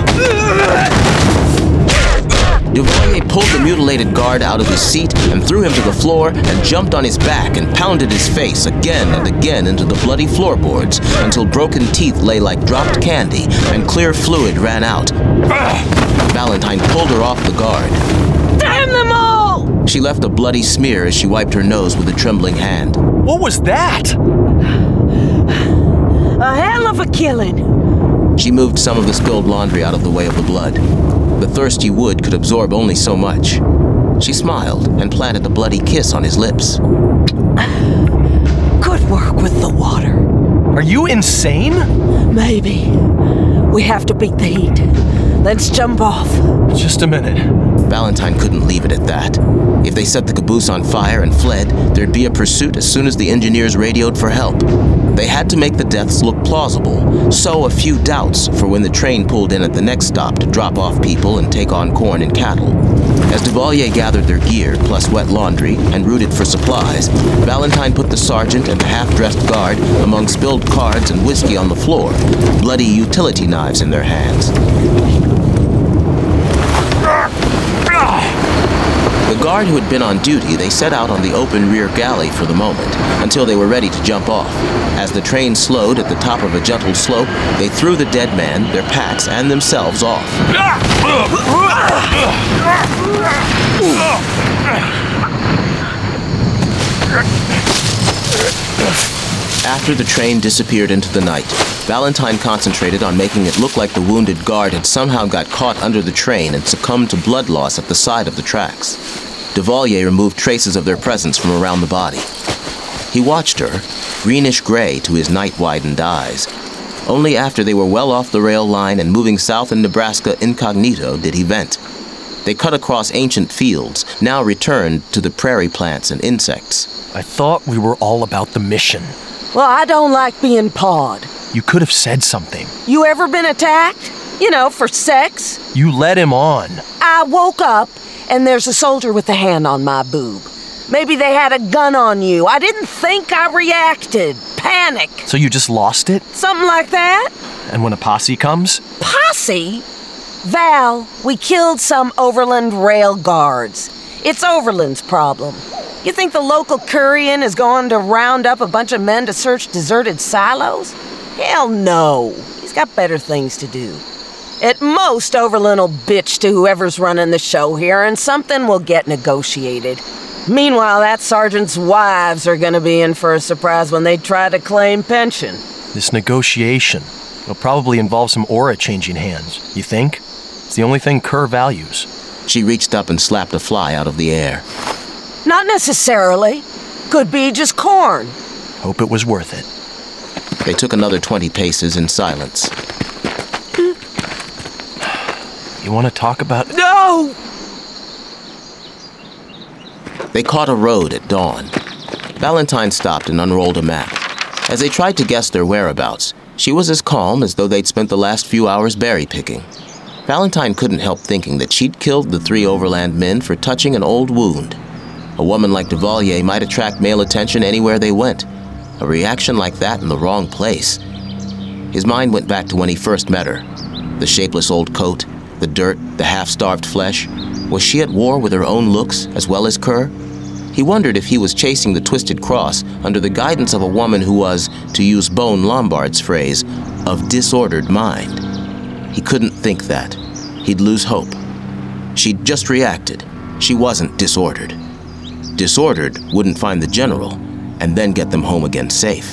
Duvalier pulled the mutilated guard out of his seat and threw him to the floor and jumped on his back and pounded his face again and again into the bloody floorboards until broken teeth lay like dropped candy and clear fluid ran out. Valentine pulled her off the guard. Damn them all! She left a bloody smear as she wiped her nose with a trembling hand. What was that? A hell of a killing. She moved some of the spilled laundry out of the way of the blood. The thirsty wood could absorb only so much. She smiled and planted a bloody kiss on his lips. Good work with the water. Are you insane? Maybe. We have to beat the heat. Let's jump off. Just a minute. Valentine couldn't leave it at that. If they set the caboose on fire and fled, there'd be a pursuit as soon as the engineers radioed for help. They had to make the deaths look plausible, sow a few doubts for when the train pulled in at the next stop to drop off people and take on corn and cattle. As Duvalier gathered their gear, plus wet laundry, and rooted for supplies, Valentine put the sergeant and the half-dressed guard among spilled cards and whiskey on the floor, bloody utility knives in their hands. The guard who had been on duty, they set out on the open rear galley for the moment, until they were ready to jump off. As the train slowed at the top of a gentle slope, they threw the dead man, their packs, and themselves off. After After the train disappeared into the night, Valentine concentrated on making it look like the wounded guard had somehow got caught under the train and succumbed to blood loss at the side of the tracks. Duvalier removed traces of their presence from around the body. He watched her, greenish-gray to his night-widened eyes. Only after they were well off the rail line and moving south in Nebraska incognito did he vent. They cut across ancient fields, now returned to the prairie plants and insects. I thought we were all about the mission. Well, I don't like being pawed. You could have said something. You ever been attacked? You know, for sex? You led him on. I woke up, and there's a soldier with a hand on my boob. Maybe they had a gun on you. I didn't think. I reacted. Panic. So you just lost it? Something like that. And when a posse comes? Posse? Val, we killed some Overland rail guards. It's Overland's problem. You think the local Curian is going to round up a bunch of men to search deserted silos? Hell no. He's got better things to do. At most, Overland will bitch to whoever's running the show here, and something will get negotiated. Meanwhile, that sergeant's wives are going to be in for a surprise when they try to claim pension. This negotiation will probably involve some aura changing hands. You think? It's the only thing Kerr values. She reached up and slapped a fly out of the air. Not necessarily. Could be just corn. Hope it was worth it. They took another twenty paces in silence. You want to talk about... No! They caught a road at dawn. Valentine stopped and unrolled a map. As they tried to guess their whereabouts, she was as calm as though they'd spent the last few hours berry picking. Valentine couldn't help thinking that she'd killed the three overland men for touching an old wound. A woman like Duvalier might attract male attention anywhere they went. A reaction like that in the wrong place. His mind went back to when he first met her. The shapeless old coat, the dirt, the half-starved flesh. Was she at war with her own looks as well as Kerr? He wondered if he was chasing the Twisted Cross under the guidance of a woman who was, to use Bone Lombard's phrase, of disordered mind. He couldn't think that. He'd lose hope. She'd just reacted. She wasn't disordered. Disordered wouldn't find the general and then get them home again safe.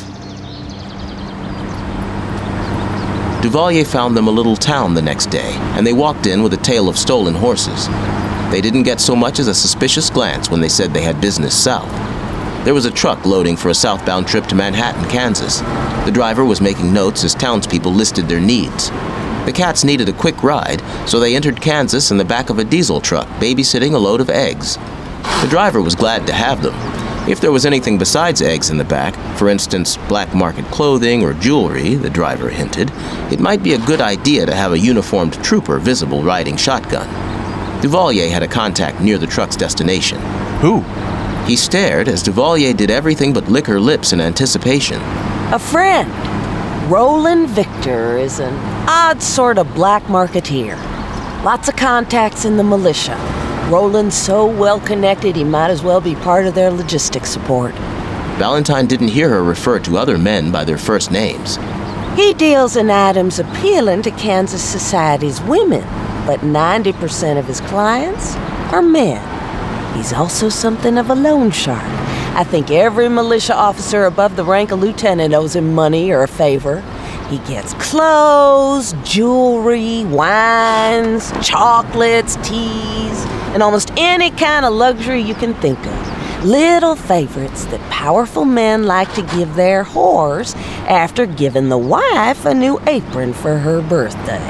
Duvalier found them a little town the next day, and they walked in with a tale of stolen horses. They didn't get so much as a suspicious glance when they said they had business south. There was a truck loading for a southbound trip to Manhattan, Kansas. The driver was making notes as townspeople listed their needs. The cats needed a quick ride, so they entered Kansas in the back of a diesel truck, babysitting a load of eggs. The driver was glad to have them. If there was anything besides eggs in the back, for instance, black market clothing or jewelry, the driver hinted, it might be a good idea to have a uniformed trooper visible riding shotgun. Duvalier had a contact near the truck's destination. Who? He stared as Duvalier did everything but lick her lips in anticipation. A friend. Roland Victor is an odd sort of black marketeer. Lots of contacts in the militia. Roland's so well connected he might as well be part of their logistics support. Valentine didn't hear her refer to other men by their first names. He deals in items appealing to Kansas society's women, but ninety percent of his clients are men. He's also something of a loan shark. I think every militia officer above the rank of lieutenant owes him money or a favor. He gets clothes, jewelry, wines, chocolates, teas, and almost any kind of luxury you can think of. Little favorites that powerful men like to give their whores after giving the wife a new apron for her birthday.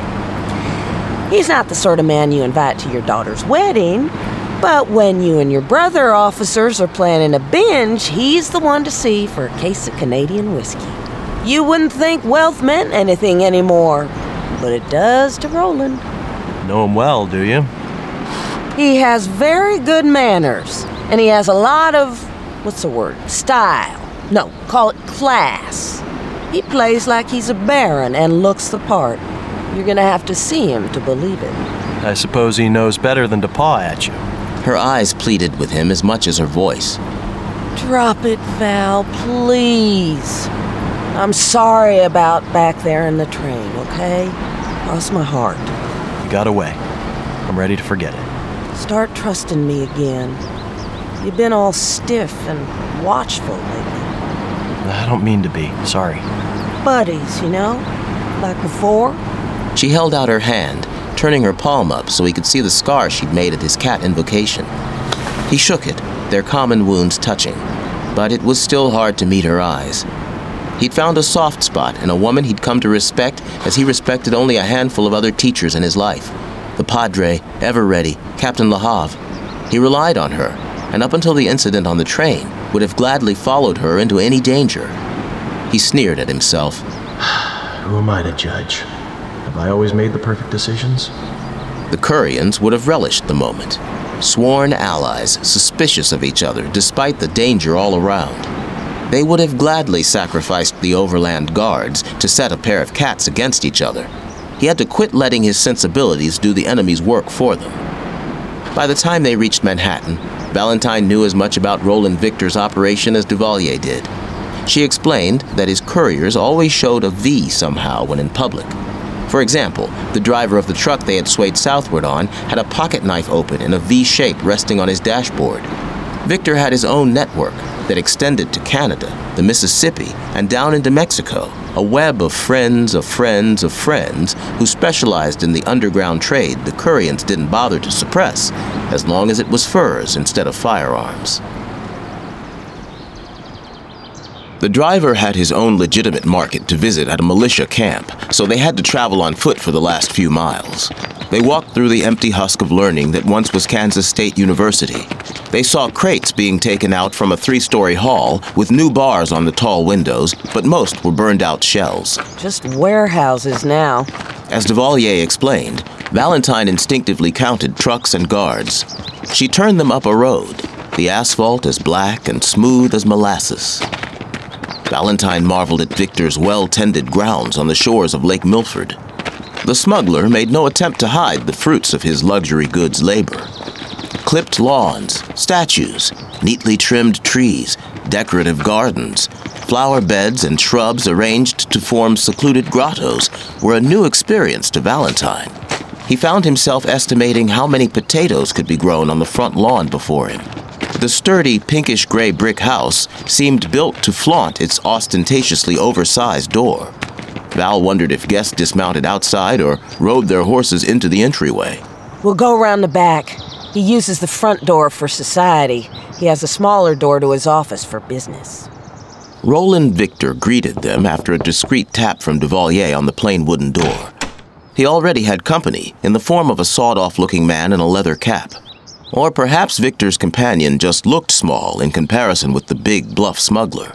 He's not the sort of man you invite to your daughter's wedding, but when you and your brother officers are planning a binge, he's the one to see for a case of Canadian whiskey. You wouldn't think wealth meant anything anymore, but it does to Roland. Know him well, do you? He has very good manners, and he has a lot of, what's the word, style. No, call it class. He plays like he's a baron and looks the part. You're gonna have to see him to believe it. I suppose he knows better than to paw at you. Her eyes pleaded with him as much as her voice. Drop it, Val, please. I'm sorry about back there in the train, okay? Cross my heart. You got away. I'm ready to forget it. Start trusting me again. You've been all stiff and watchful lately. I don't mean to be. Sorry. Buddies, you know? Like before? She held out her hand, turning her palm up so he could see the scar she'd made at his cat invocation. He shook it, their common wounds touching, but it was still hard to meet her eyes. He'd found a soft spot in a woman he'd come to respect as he respected only a handful of other teachers in his life. The Padre, ever ready, Captain LaHave. He relied on her, and up until the incident on the train, would have gladly followed her into any danger. He sneered at himself. Who am I to judge? Have I always made the perfect decisions? The Curians would have relished the moment. Sworn allies, suspicious of each other despite the danger all around. They would have gladly sacrificed the overland guards to set a pair of cats against each other. He had to quit letting his sensibilities do the enemy's work for them. By the time they reached Manhattan, Valentine knew as much about Roland Victor's operation as Duvalier did. She explained that his couriers always showed a V somehow when in public. For example, the driver of the truck they had swayed southward on had a pocket knife open in a V shape resting on his dashboard. Victor had his own network that extended to Canada, the Mississippi, and down into Mexico, a web of friends of friends of friends who specialized in the underground trade the Curians didn't bother to suppress, as long as it was furs instead of firearms. The driver had his own legitimate market to visit at a militia camp, so they had to travel on foot for the last few miles. They walked through the empty husk of learning that once was Kansas State University. They saw crates being taken out from a three-story hall with new bars on the tall windows, but most were burned-out shells. Just warehouses now. As Duvalier explained, Valentine instinctively counted trucks and guards. She turned them up a road, the asphalt as black and smooth as molasses. Valentine marveled at Victor's well-tended grounds on the shores of Lake Milford. The smuggler made no attempt to hide the fruits of his luxury goods labor. Clipped lawns, statues, neatly trimmed trees, decorative gardens, flower beds and shrubs arranged to form secluded grottos were a new experience to Valentine. He found himself estimating how many potatoes could be grown on the front lawn before him. The sturdy pinkish-gray brick house seemed built to flaunt its ostentatiously oversized door. Val wondered if guests dismounted outside or rode their horses into the entryway. We'll go around the back. He uses the front door for society. He has a smaller door to his office for business. Roland Victor greeted them after a discreet tap from Duvalier on the plain wooden door. He already had company in the form of a sawed-off-looking man in a leather cap. Or perhaps Victor's companion just looked small in comparison with the big, bluff smuggler.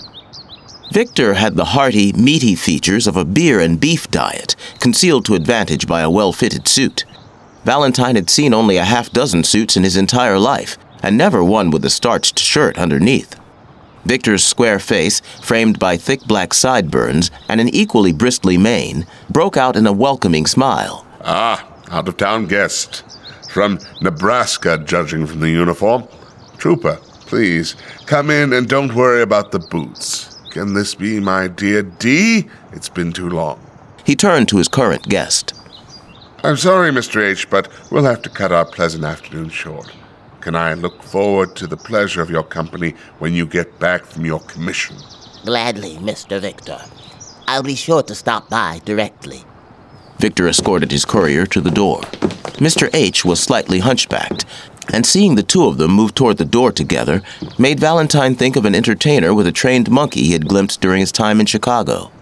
Victor had the hearty, meaty features of a beer and beef diet, concealed to advantage by a well-fitted suit. Valentine had seen only a half dozen suits in his entire life, and never one with a starched shirt underneath. Victor's square face, framed by thick black sideburns and an equally bristly mane, broke out in a welcoming smile. Ah, out-of-town guest. From Nebraska, judging from the uniform. Trooper, please, come in and don't worry about the boots. Can this be my dear Dee? It's been too long. He turned to his current guest. I'm sorry, Mister H, but we'll have to cut our pleasant afternoon short. Can I look forward to the pleasure of your company when you get back from your commission? Gladly, Mister Victor. I'll be sure to stop by directly. Victor escorted his courier to the door. Mister H was slightly hunchbacked, and seeing the two of them move toward the door together made Valentine think of an entertainer with a trained monkey he had glimpsed during his time in Chicago.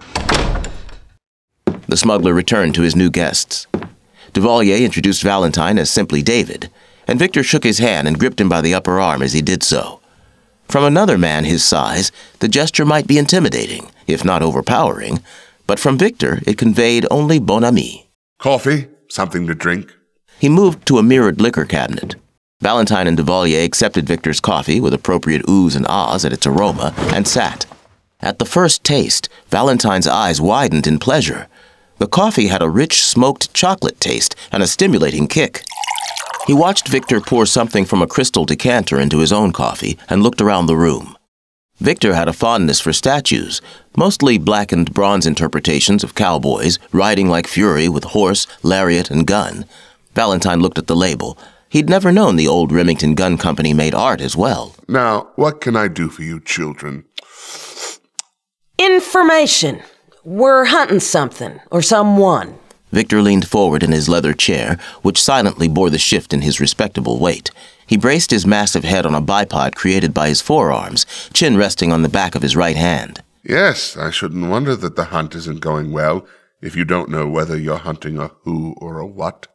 The smuggler returned to his new guests. Duvalier introduced Valentine as simply David, and Victor shook his hand and gripped him by the upper arm as he did so. From another man his size, the gesture might be intimidating, if not overpowering, but from Victor it conveyed only bon ami. Coffee? Something to drink? He moved to a mirrored liquor cabinet. Valentine and Duvalier accepted Victor's coffee with appropriate oohs and ahs at its aroma and sat. At the first taste, Valentine's eyes widened in pleasure. The coffee had a rich smoked chocolate taste and a stimulating kick. He watched Victor pour something from a crystal decanter into his own coffee and looked around the room. Victor had a fondness for statues, mostly blackened bronze interpretations of cowboys riding like fury with horse, lariat, and gun. Valentine looked at the label. He'd never known the old Remington Gun Company made art as well. Now, what can I do for you children? Information. We're hunting something, or someone. Victor leaned forward in his leather chair, which silently bore the shift in his respectable weight. He braced his massive head on a bipod created by his forearms, chin resting on the back of his right hand. Yes, I shouldn't wonder that the hunt isn't going well, if you don't know whether you're hunting a who or a what.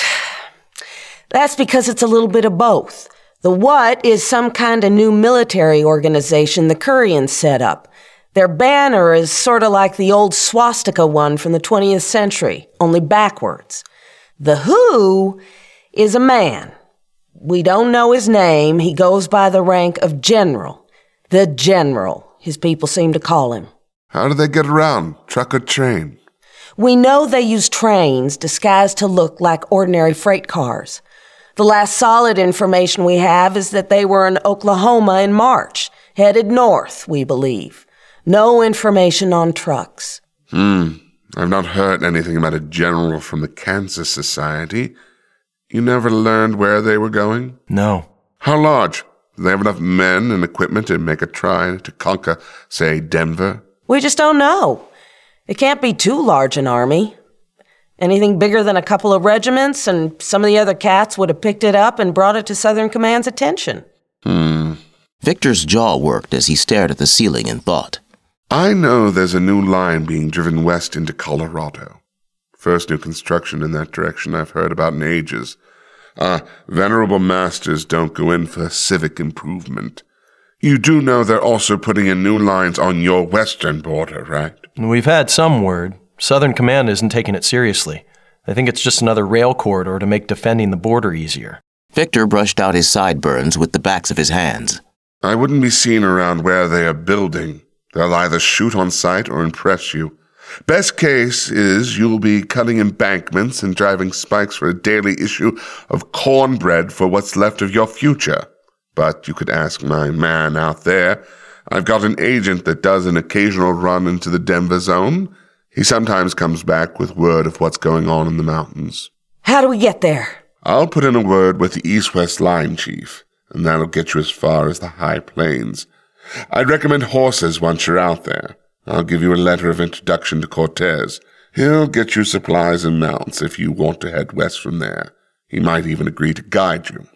That's because it's a little bit of both. The what is some kind of new military organization the Curians set up. Their banner is sort of like the old swastika one from the twentieth century, only backwards. The who is a man. We don't know his name. He goes by the rank of general. The general, his people seem to call him. How do they get around? Truck or train? We know they use trains disguised to look like ordinary freight cars. The last solid information we have is that they were in Oklahoma in March, headed north, we believe. No information on trucks. Hmm. I've not heard anything about a general from the Kansas Society. You never learned where they were going? No. How large? Do they have enough men and equipment to make a try to conquer, say, Denver? We just don't know. It can't be too large an army. Anything bigger than a couple of regiments, and some of the other cats would have picked it up and brought it to Southern Command's attention. Hmm. Victor's jaw worked as he stared at the ceiling in thought. I know there's a new line being driven west into Colorado. First new construction in that direction I've heard about in ages. Ah, venerable masters don't go in for civic improvement. You do know they're also putting in new lines on your western border, right? We've had some word. Southern Command isn't taking it seriously. I think it's just another rail corridor to make defending the border easier. Victor brushed out his sideburns with the backs of his hands. I wouldn't be seen around where they are building. They'll either shoot on sight or impress you. Best case is you'll be cutting embankments and driving spikes for a daily issue of cornbread for what's left of your future. But you could ask my man out there. I've got an agent that does an occasional run into the Denver zone. He sometimes comes back with word of what's going on in the mountains. How do we get there? I'll put in a word with the East-West Line Chief, and that'll get you as far as the High Plains. I'd recommend horses once you're out there. I'll give you a letter of introduction to Cortez. He'll get you supplies and mounts if you want to head west from there. He might even agree to guide you.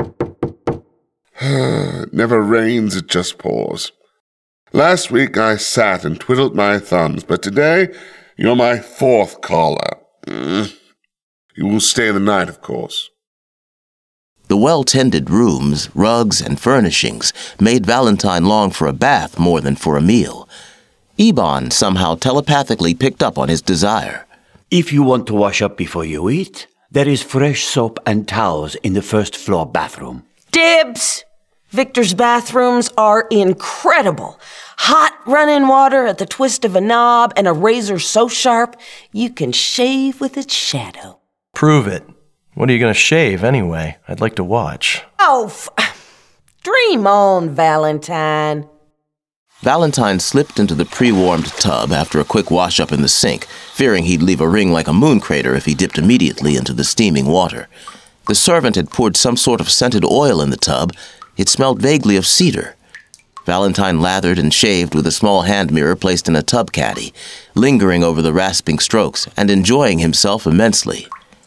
It never rains, it just pours. Last week I sat and twiddled my thumbs, but today you're my fourth caller. Mm. You will stay the night, of course. The well-tended rooms, rugs, and furnishings made Valentine long for a bath more than for a meal. Eban somehow telepathically picked up on his desire. If you want to wash up before you eat, there is fresh soap and towels in the first floor bathroom. Dibs! Victor's bathrooms are incredible. Hot running water at the twist of a knob and a razor so sharp you can shave with its shadow. Prove it. What are you going to shave, anyway? I'd like to watch. Oh, f- dream on, Valentine. Valentine slipped into the pre-warmed tub after a quick wash-up in the sink, fearing he'd leave a ring like a moon crater if he dipped immediately into the steaming water. The servant had poured some sort of scented oil in the tub. It smelled vaguely of cedar. Valentine lathered and shaved with a small hand mirror placed in a tub caddy, lingering over the rasping strokes and enjoying himself immensely.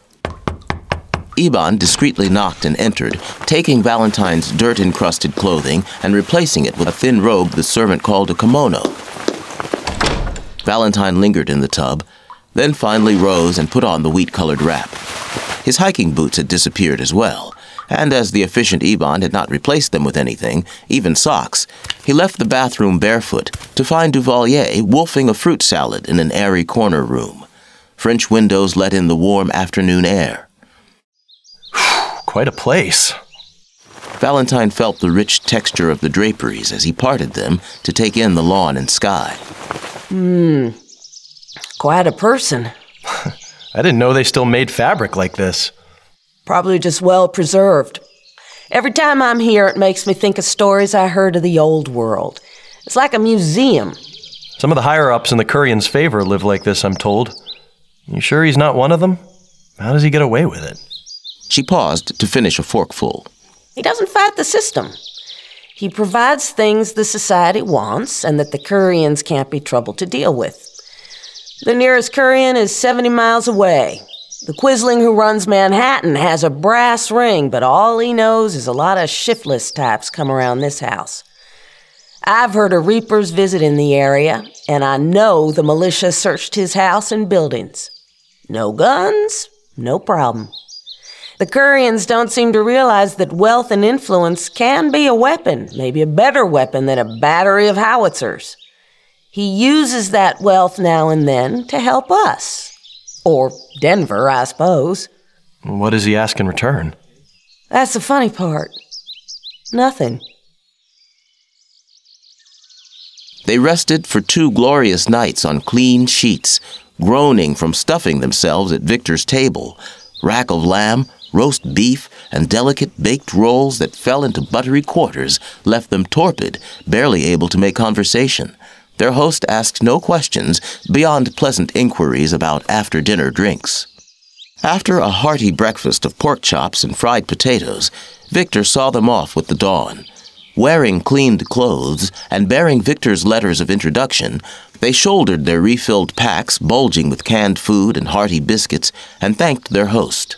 Eban discreetly knocked and entered, taking Valentine's dirt-encrusted clothing and replacing it with a thin robe the servant called a kimono. Valentine lingered in the tub, then finally rose and put on the wheat-colored wrap. His hiking boots had disappeared as well, and as the efficient Eban had not replaced them with anything, even socks, he left the bathroom barefoot to find Duvalier wolfing a fruit salad in an airy corner room. French windows let in the warm afternoon air. Quite a place. Valentine felt the rich texture of the draperies as he parted them to take in the lawn and sky. Hmm. Quite a person. I didn't know they still made fabric like this. Probably just well preserved. Every time I'm here, it makes me think of stories I heard of the old world. It's like a museum. Some of the higher-ups in the Curians' favor live like this, I'm told. You sure he's not one of them? How does he get away with it? She paused to finish a forkful. He doesn't fight the system. He provides things the society wants and that the Curians can't be troubled to deal with. The nearest Curian is seventy miles away. The Quisling who runs Manhattan has a brass ring, but all he knows is a lot of shiftless types come around this house. I've heard of Reapers visit in the area, and I know the militia searched his house and buildings. No guns, no problem. The Curians don't seem to realize that wealth and influence can be a weapon, maybe a better weapon than a battery of howitzers. He uses that wealth now and then to help us. Or Denver, I suppose. What does he ask in return? That's the funny part. Nothing. They rested for two glorious nights on clean sheets, groaning from stuffing themselves at Victor's table. Rack of lamb, roast beef, and delicate baked rolls that fell into buttery quarters left them torpid, barely able to make conversation. Their host asked no questions beyond pleasant inquiries about after-dinner drinks. After a hearty breakfast of pork chops and fried potatoes, Victor saw them off with the dawn. Wearing cleaned clothes and bearing Victor's letters of introduction, they shouldered their refilled packs bulging with canned food and hearty biscuits and thanked their host.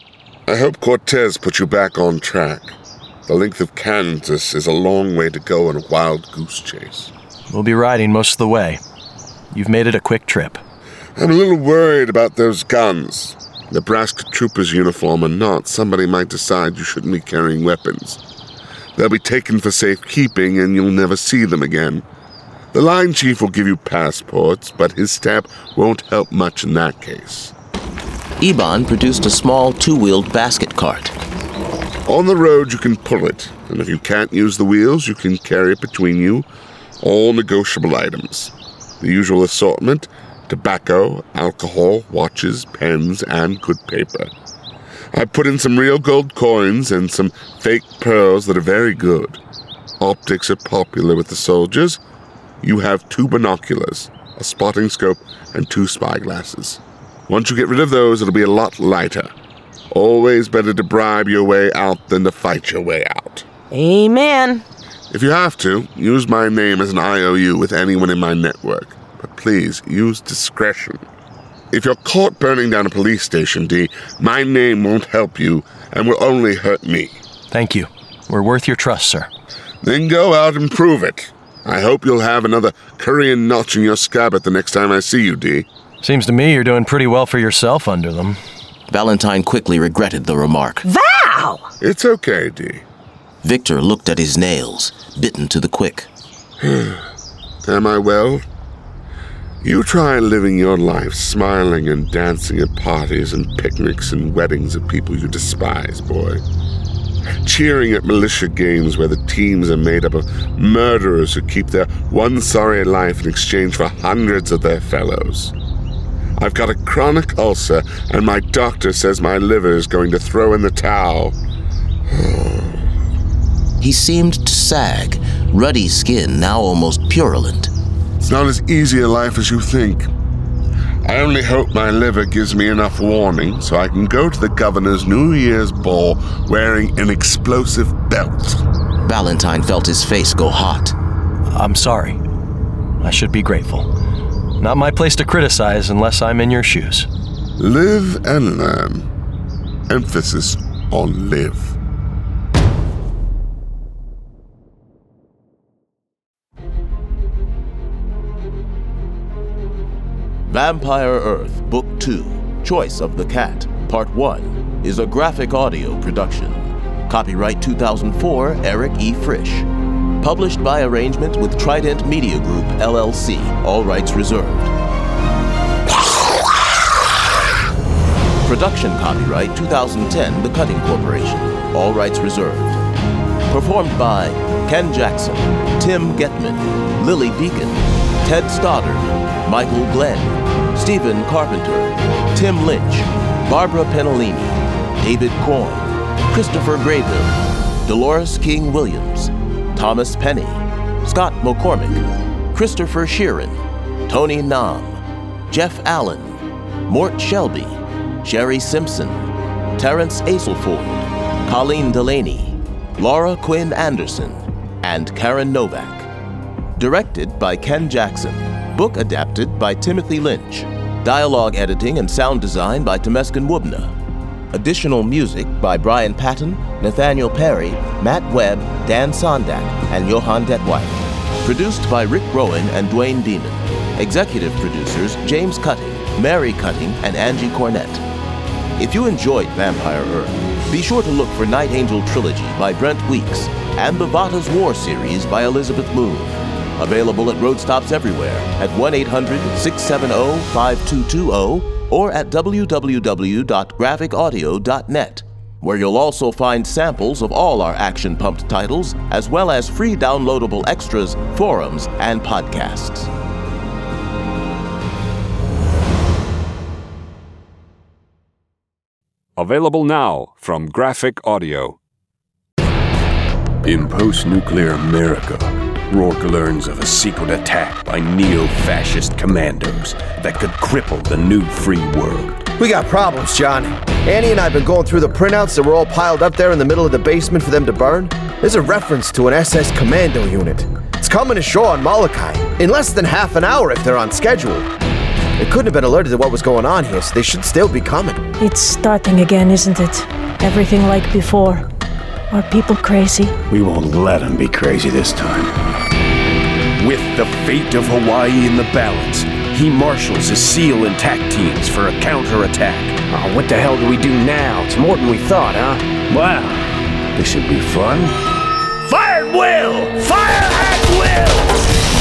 I hope Cortez put you back on track. The length of Kansas is a long way to go in a wild goose chase. We'll be riding most of the way. You've made it a quick trip. I'm a little worried about those guns. Nebraska trooper's uniform or not, somebody might decide you shouldn't be carrying weapons. They'll be taken for safekeeping and you'll never see them again. The line chief will give you passports, but his stamp won't help much in that case. Eban produced a small two-wheeled basket cart. On the road you can pull it, and if you can't use the wheels, you can carry it between you. All negotiable items. The usual assortment: tobacco, alcohol, watches, pens, and good paper. I put in some real gold coins and some fake pearls that are very good. Optics are popular with the soldiers. You have two binoculars, a spotting scope, and two spyglasses. Once you get rid of those, it'll be a lot lighter. Always better to bribe your way out than to fight your way out. Amen. If you have to, use my name as an I O U with anyone in my network. But please, use discretion. If you're caught burning down a police station, D, my name won't help you and will only hurt me. Thank you. We're worth your trust, sir. Then go out and prove it. I hope you'll have another Curian notch in your scabbard the next time I see you, D. Seems to me you're doing pretty well for yourself under them. Valentine quickly regretted the remark. Val! It's okay, D. Victor looked at his nails, bitten to the quick. Am I well? You try living your life smiling and dancing at parties and picnics and weddings of people you despise, boy. Cheering at militia games where the teams are made up of murderers who keep their one sorry life in exchange for hundreds of their fellows. I've got a chronic ulcer, and my doctor says my liver is going to throw in the towel. He seemed to sag, ruddy skin now almost purulent. It's not as easy a life as you think. I only hope my liver gives me enough warning so I can go to the governor's New Year's ball wearing an explosive belt. Valentine felt his face go hot. I'm sorry. I should be grateful. Not my place to criticize unless I'm in your shoes. Live and learn. Emphasis on live. Vampire Earth, Book two, Choice of the Cat, Part one, is a graphic audio production. Copyright two thousand four, Eric E. Frisch. Published by arrangement with Trident Media Group, L L C. All rights reserved. Production copyright two thousand ten, The Cutting Corporation. All rights reserved. Performed by Ken Jackson, Tim Getman, Lily Deacon, Ted Stoddard, Michael Glenn, Stephen Carpenter, Tim Lynch, Barbara Penolini, David Coyne, Christopher Graybill, Dolores King Williams, Thomas Penny, Scott McCormick, Christopher Sheeran, Tony Nam, Jeff Allen, Mort Shelby, Sherry Simpson, Terrence Aselford, Colleen Delaney, Laura Quinn Anderson, and Karen Novak. Directed by Ken Jackson. Book adapted by Timothy Lynch. Dialogue editing and sound design by Temesgen Wubna. Additional music by Brian Patton, Nathaniel Perry, Matt Webb, Dan Sondak, and Johan Detweiler. Produced by Rick Rowan and Dwayne Demon. Executive producers James Cutting, Mary Cutting, and Angie Cornett. If you enjoyed Vampire Earth, be sure to look for Night Angel Trilogy by Brent Weeks and the Vata's War series by Elizabeth Moon. Available at road stops everywhere at one eight hundred, six seven zero, five two two zero or at w w w dot graphic audio dot net, where you'll also find samples of all our action-pumped titles, as well as free downloadable extras, forums, and podcasts. Available now from Graphic Audio. In post-nuclear America, Rourke learns of a secret attack by neo-fascist commandos that could cripple the new free world. We got problems, John. Annie and I have been going through the printouts that were all piled up there in the middle of the basement for them to burn. There's a reference to an S S commando unit. It's coming ashore on Molokai in less than half an hour if they're on schedule. They couldn't have been alerted to what was going on here, so they should still be coming. It's starting again, isn't it? Everything like before. Are people crazy? We won't let them be crazy this time. With the fate of Hawaii in the balance, he marshals his SEAL and TAC teams for a counterattack. Oh, what the hell do we do now? It's more than we thought, huh? Wow, this should be fun. Fire at will! Fire at will!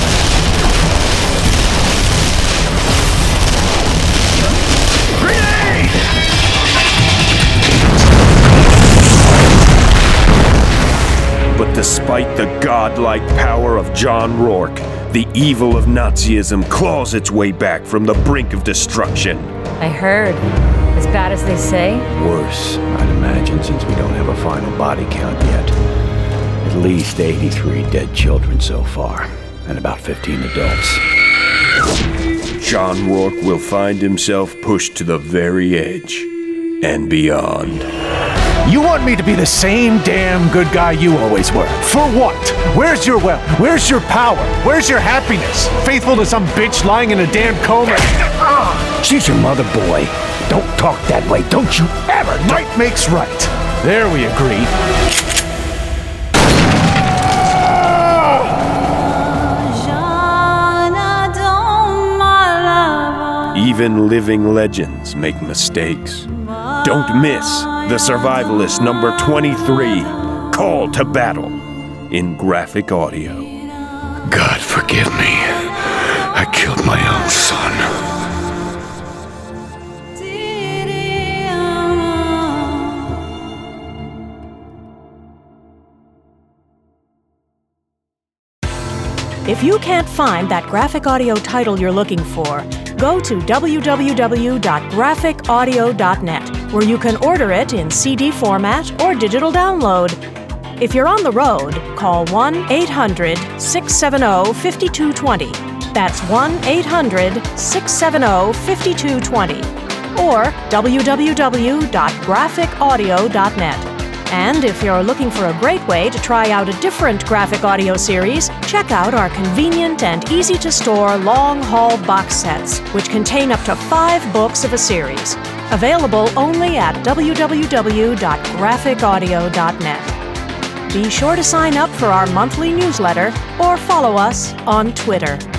But despite the godlike power of John Rourke, the evil of Nazism claws its way back from the brink of destruction. I heard. As bad as they say? Worse, I'd imagine, since we don't have a final body count yet. At least eighty-three dead children so far, and about fifteen adults. John Rourke will find himself pushed to the very edge and beyond. You want me to be the same damn good guy you always were. For what? Where's your wealth? Where's your power? Where's your happiness? Faithful to some bitch lying in a damn coma? She's your mother, boy. Don't talk that way. Don't you ever. Right makes right. There we agree. Even living legends make mistakes. Don't miss The Survivalist number twenty-three, Call to Battle, in Graphic Audio. God forgive me. I killed my own son. If you can't find that graphic audio title you're looking for, go to w w w dot graphic audio dot net, where you can order it in C D format or digital download. If you're on the road, call one eight hundred, six seven zero, five two two zero. That's one eight hundred, six seven zero, five two two zero. Or w w w dot graphic audio dot net. And if you're looking for a great way to try out a different graphic audio series, check out our convenient and easy-to-store long-haul box sets, which contain up to five books of a series. Available only at w w w dot graphic audio dot net. Be sure to sign up for our monthly newsletter or follow us on Twitter.